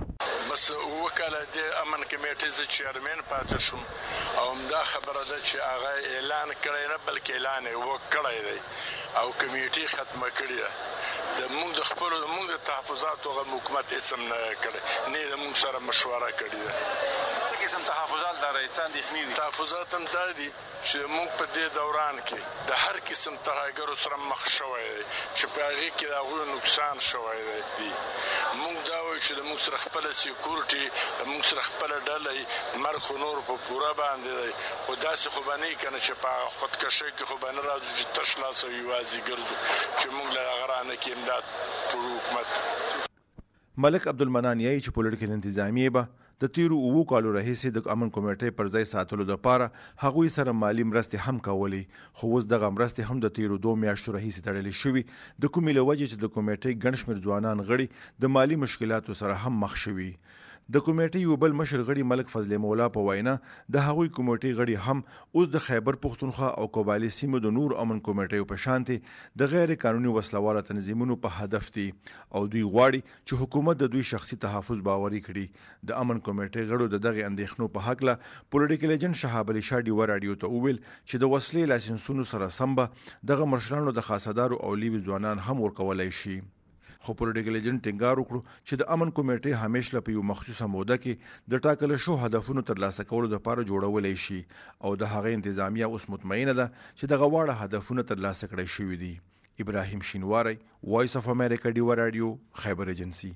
بس وکاله د امن کمیټې زه چیرمن پاتې شوم او همدا خبره ده چې هغه اعلان کړی نه بلکې اعلان یې وکړی دی او کمیټې ختمه کړې ده د موږ د خپلو د موږ د تحفظاتو هغه حکومت هېڅ هم نه کړی نه د موږ سره مشوره کړې ده. څه قسم تحفظات لرئ څه اندېښنې دي؟ تحفظات هم دا دي چې موږ په دې دوران کې د هر قسم ترهګرو سره مخ شوی دی چې په هغې کې د هغوی نقصان شوی دی. موږ دا وایو چې د موږ سره خپله سیکورټي د موږ سره خپله ډله مرګ خو نور په پوره باندې دی خو داسې خو به نه وي که نه چې په خودکشۍ کې خو به نه راځو چې تش لاس او یوازې ګرځو چې موږ له هغه رانه کې امداد ټول حکومت. ملک عبدالمنان یې چې پولیټیکل انتظامیې به د تیرو اوو کالو راهیسې د امن کمیټې پر ځای ساتلو لپاره هغوی سره مالی مرستې هم کولې، خو اوس دغه مرستې هم د تیرو دوه میاشتو راهیسې تړلې شوي، د کومې له وجې چې د کمیټې ګڼ شمېر ځوانان غړي د مالی مشکلاتو سره هم مخ شوي. د کمیټې یو بل مشر غړي ملک فضل مولا په وینا د هغوی کمیټې غړي هم اوس د خیبر پښتونخوا او قبایلي سیمو د نور امن کمیټې په شانتي د غیر قانوني وسلواله تنظیمونو په هدف دي او دوی غواړي چې حکومت د دوی شخصي تحفظ باوري کړي. د امن کمیټې غړو د دغه اندېښنو په حق له پولیټیکل ایجنټ شهاب علي شاه ډیوه راډیو ته وویل چې د وسلې لایسنسونو سره سم به دغه مشرانو د خاصدارو او لیوي ځوانان هم ورکولای شي. خو پولیټیکل ایجنټ ټینګار وکړو چې د امن کمیټې همیشه په یو مخصوصه موده کې د ټاکل شو هدفونو ترلاسه کولو لپاره جوړولای شي او د هغه انتظامیه اوس مطمئنه ده چې دغه واړه هدفونه ترلاسه کړي شوي دي. ابراهیم شینواری، وایس اف امریکا ډیوه راډیو، خیبر ایجنسی.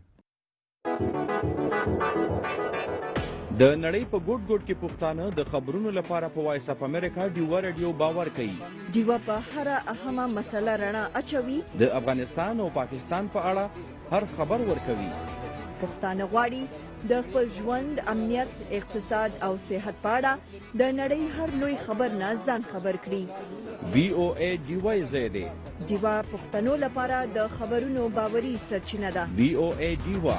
د نړۍ په ګوټ ګوټ کې پښتانه د خبرونو لپاره په وایس اف امریکا ډیوه راډیو باور کوي. ډیوه په هر اهمه مسله رڼا اچوي. د افغانستان او پاکستان په اړه هر خبر ورکوي. پښتانه غواړي د خپل ژوند، امنیت، اقتصاد او صحت په اړه د نړۍ هر لوی خبر نه ځان خبر کړي. وی او ای ډیوه زیاده ډیوه پښتنو لپاره د خبرونو باوري سرچینه ده. وی او ای ډیوه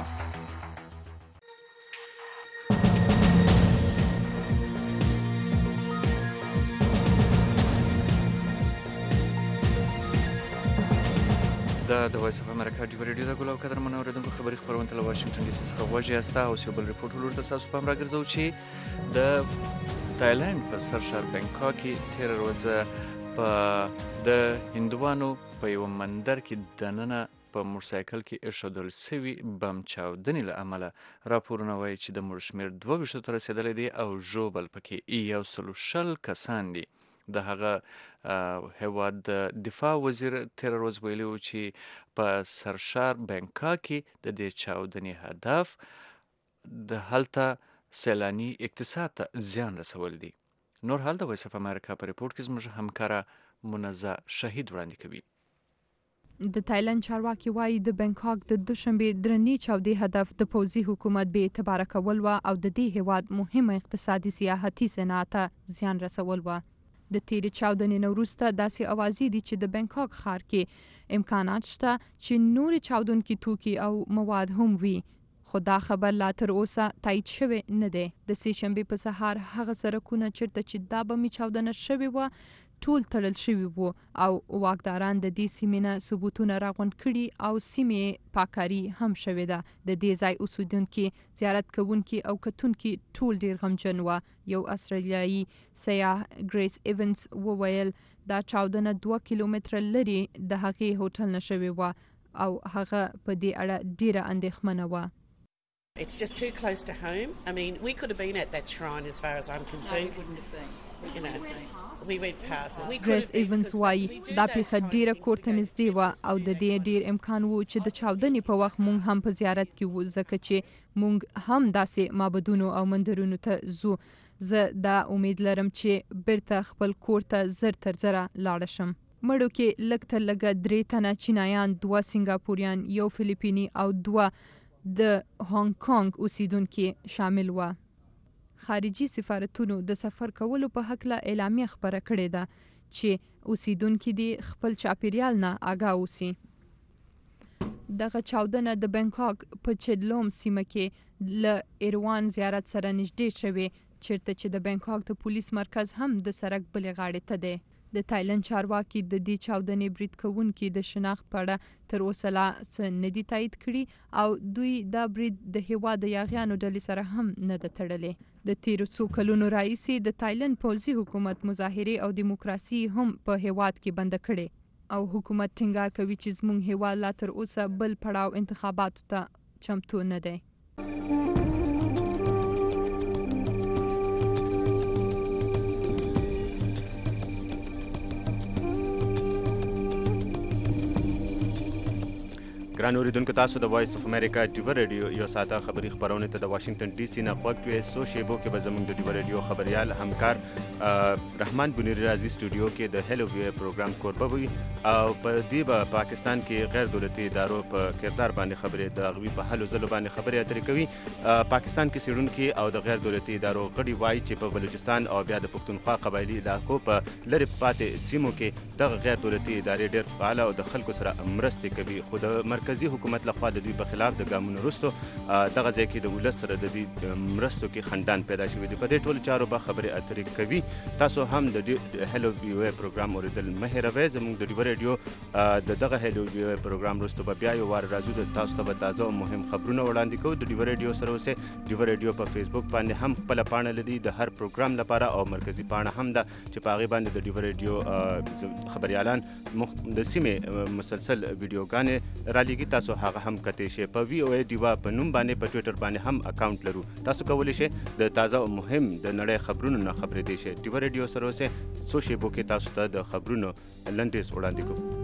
دا د وایس اف امریکا ډیوه راډیو د ګل او قدر منو اوریدونکو خبري خبرونه له واشنگټن ډي سي څخه غواړي استا او یو بل ریپورت ولور تاسو په امر ګرځو چې د تایلند په سر شهر بانکاک کې تیر ورځ په د هندوانو په یو مندر کې دننه په موټرسایکل کې ایښودل سوي بم چاودنې له امله راپورونه وایي چې د مړو شمېر دوه ویشتو ته رسېدلی دی او ژوبل پکې یو سل شل کسان دي. د هغه هیواد د دفاع وزیر تیر ورځ ویلي و چې په سرشار بانکاک کې د دې چاودنې هدف د هلته سیلاني اقتصاد ته زیان رسول دي. نور حال د وایس اف امریکا په ریپورت کې زموږ همکاره منزه شهید وړاندې کوي. د تایلند چارواکي وایي د بانکاک د دوشنبې درنې چاودې هدف د پوځي حکومت بې اعتباره کول و او د دې هیواد مهمه اقتصادي سیاحتي صنعت ته زیان رسول و. د تیرې چاودنې نه وروسته داسې اوازې دي چې د بانکاک ښار کې امکانات شته چې نورې چاودونکي توکي او مواد هم وي، خو دا خبر لا تر اوسه تایید شوی نه دی. د سې شنبې په سهار هغه سړکونه چیرته چې دا بمي چاودنه شوې وه ټول تړل شوي وو او واکداران د دې سیمې نه ثبوتونه راغونډ کړي او سیمې پاککاري هم شوې ده. د دې ځای اوسیدونکي، زیارت کوونکي او کتونکي ټول ډیر غمجن وه. یو استرالیایي سیاح ګریس ایونز وویل دا چاودنه دوه کیلومتره لرې د هغې هوټل نه شوې وه او هغه په دې اړه ډیره اندېښمنه وه. It's just too close to home. I mean, we could have been at that shrine as far as I'm concerned. No, we wouldn't have been. You know, we went past it. ګریس ایونز وایي دا پیښه ډیره کور ته نږدې وه او د دې ډیر امکان وو چې د چاودنې په وخت مونږ هم په زیارت کې وو، ځکه چې مونږ هم داسې معبدونو او مندرونو ته ځو. زه دا امید لرم چې بیرته خپل کور ته زر تر زره لاړه شم. مړو کې لږ تر لږه درې تنه چینایان، دوه سنګاپوریان، یو فلیپیني او دوه د هانګ کانګ اوسیدونکي شامل وه. خارجي سفارتونو د سفر کولو په هکله اعلامیه خبره کړې ده چې اوسیدونکي دې خپل چاپیریال نه آګاه اوسي. دغه چاودنه د بانکاک په چدلوم سیمه کې له ایروان زیارت سره نږدې شوې، چیرته چې د بانکاک د پولیس مرکز هم د سړک بلې غاړې ته دی. د تایلند چارواکي د دې چاودنې برید کوونکي د شناخت په اړه تر اوسه لا څه نه دي تایید کړي او دوی دا برید د هیواد د یاغیانو ډلې سره هم نه ده تړلې. د تیرو څو کلونو راهیسې د تایلند پوځي حکومت مظاهرې او دیموکراسي هم په هیواد کې بنده کړې او حکومت ټینګار کوي چې زموږ هیواد لا تر اوسه بل پړاو انتخاباتو ته چمتو نه دی. ګران اوریدونکو تاسو د وایس اف امریکا ډیو رادیو یو ساعته خبری خبرونه ته د واشنگټن ډي سي نه خوښ سو شیبو کې به زموږ د ډیو رادیو خبريال همکار رحمان بنيري رازي سټوډیو کې د هلو وی پروګرام کوربه وي او په دې به پاکستان کې غیر دولتي ادارو په کردار باندې خبرې د غوي په حل زلو باندې خبرې اترې کوي. پاکستان کې سیډونکو او د غیر دولتي ادارو غړي وایي چې په بلوچستان او بیا د پښتونخوا قبایلی علاقو په لری پاتې سیمو کې د غیر دولتي ادارې ډېر فعال او د خلکو سره مرستې کوي، خو د مرکزی حکومت لخوا د دوی په خلاف د ګامونو وروسته دغه ځای کې د ولس سره د دوی مرستو کې خندان پیدا شوی دی. په دې ټولو چارو به خبرې اترې کوي. تاسو هم د هلو وی او پروګرام اوریدل مه هېروئ. زموږ د ډیو رادیو د دغه هلو وی او پروګرام وروسته به بیا یو وار راځو د تاسو ته به تازه او مهم خبرونه وړاندې کوو. د ډیو رادیو سره اوسئ. ډیو رادیو په فیسبوک باندې هم خپله پاڼه لري د هر پروګرام لپاره او مرکزی پاڼه هم ده چې په هغې باندې د ډیو رادیو خبریالان د سیمې مسلسل ویډیوګانې رالیږي. تاسو هغه هم کتئ شئ. په وی او ای ډیوا په نوم باندې په ټویټر باندې هم اکاونټ لرو. تاسو کولی شئ د تازه او مهم د نړۍ خبرونو نه خبرېدی شئ. ډیو رادیو سره اوسئ. څو شیبو کې تاسو ته د خبرونو لنډیز وړاندې کوو.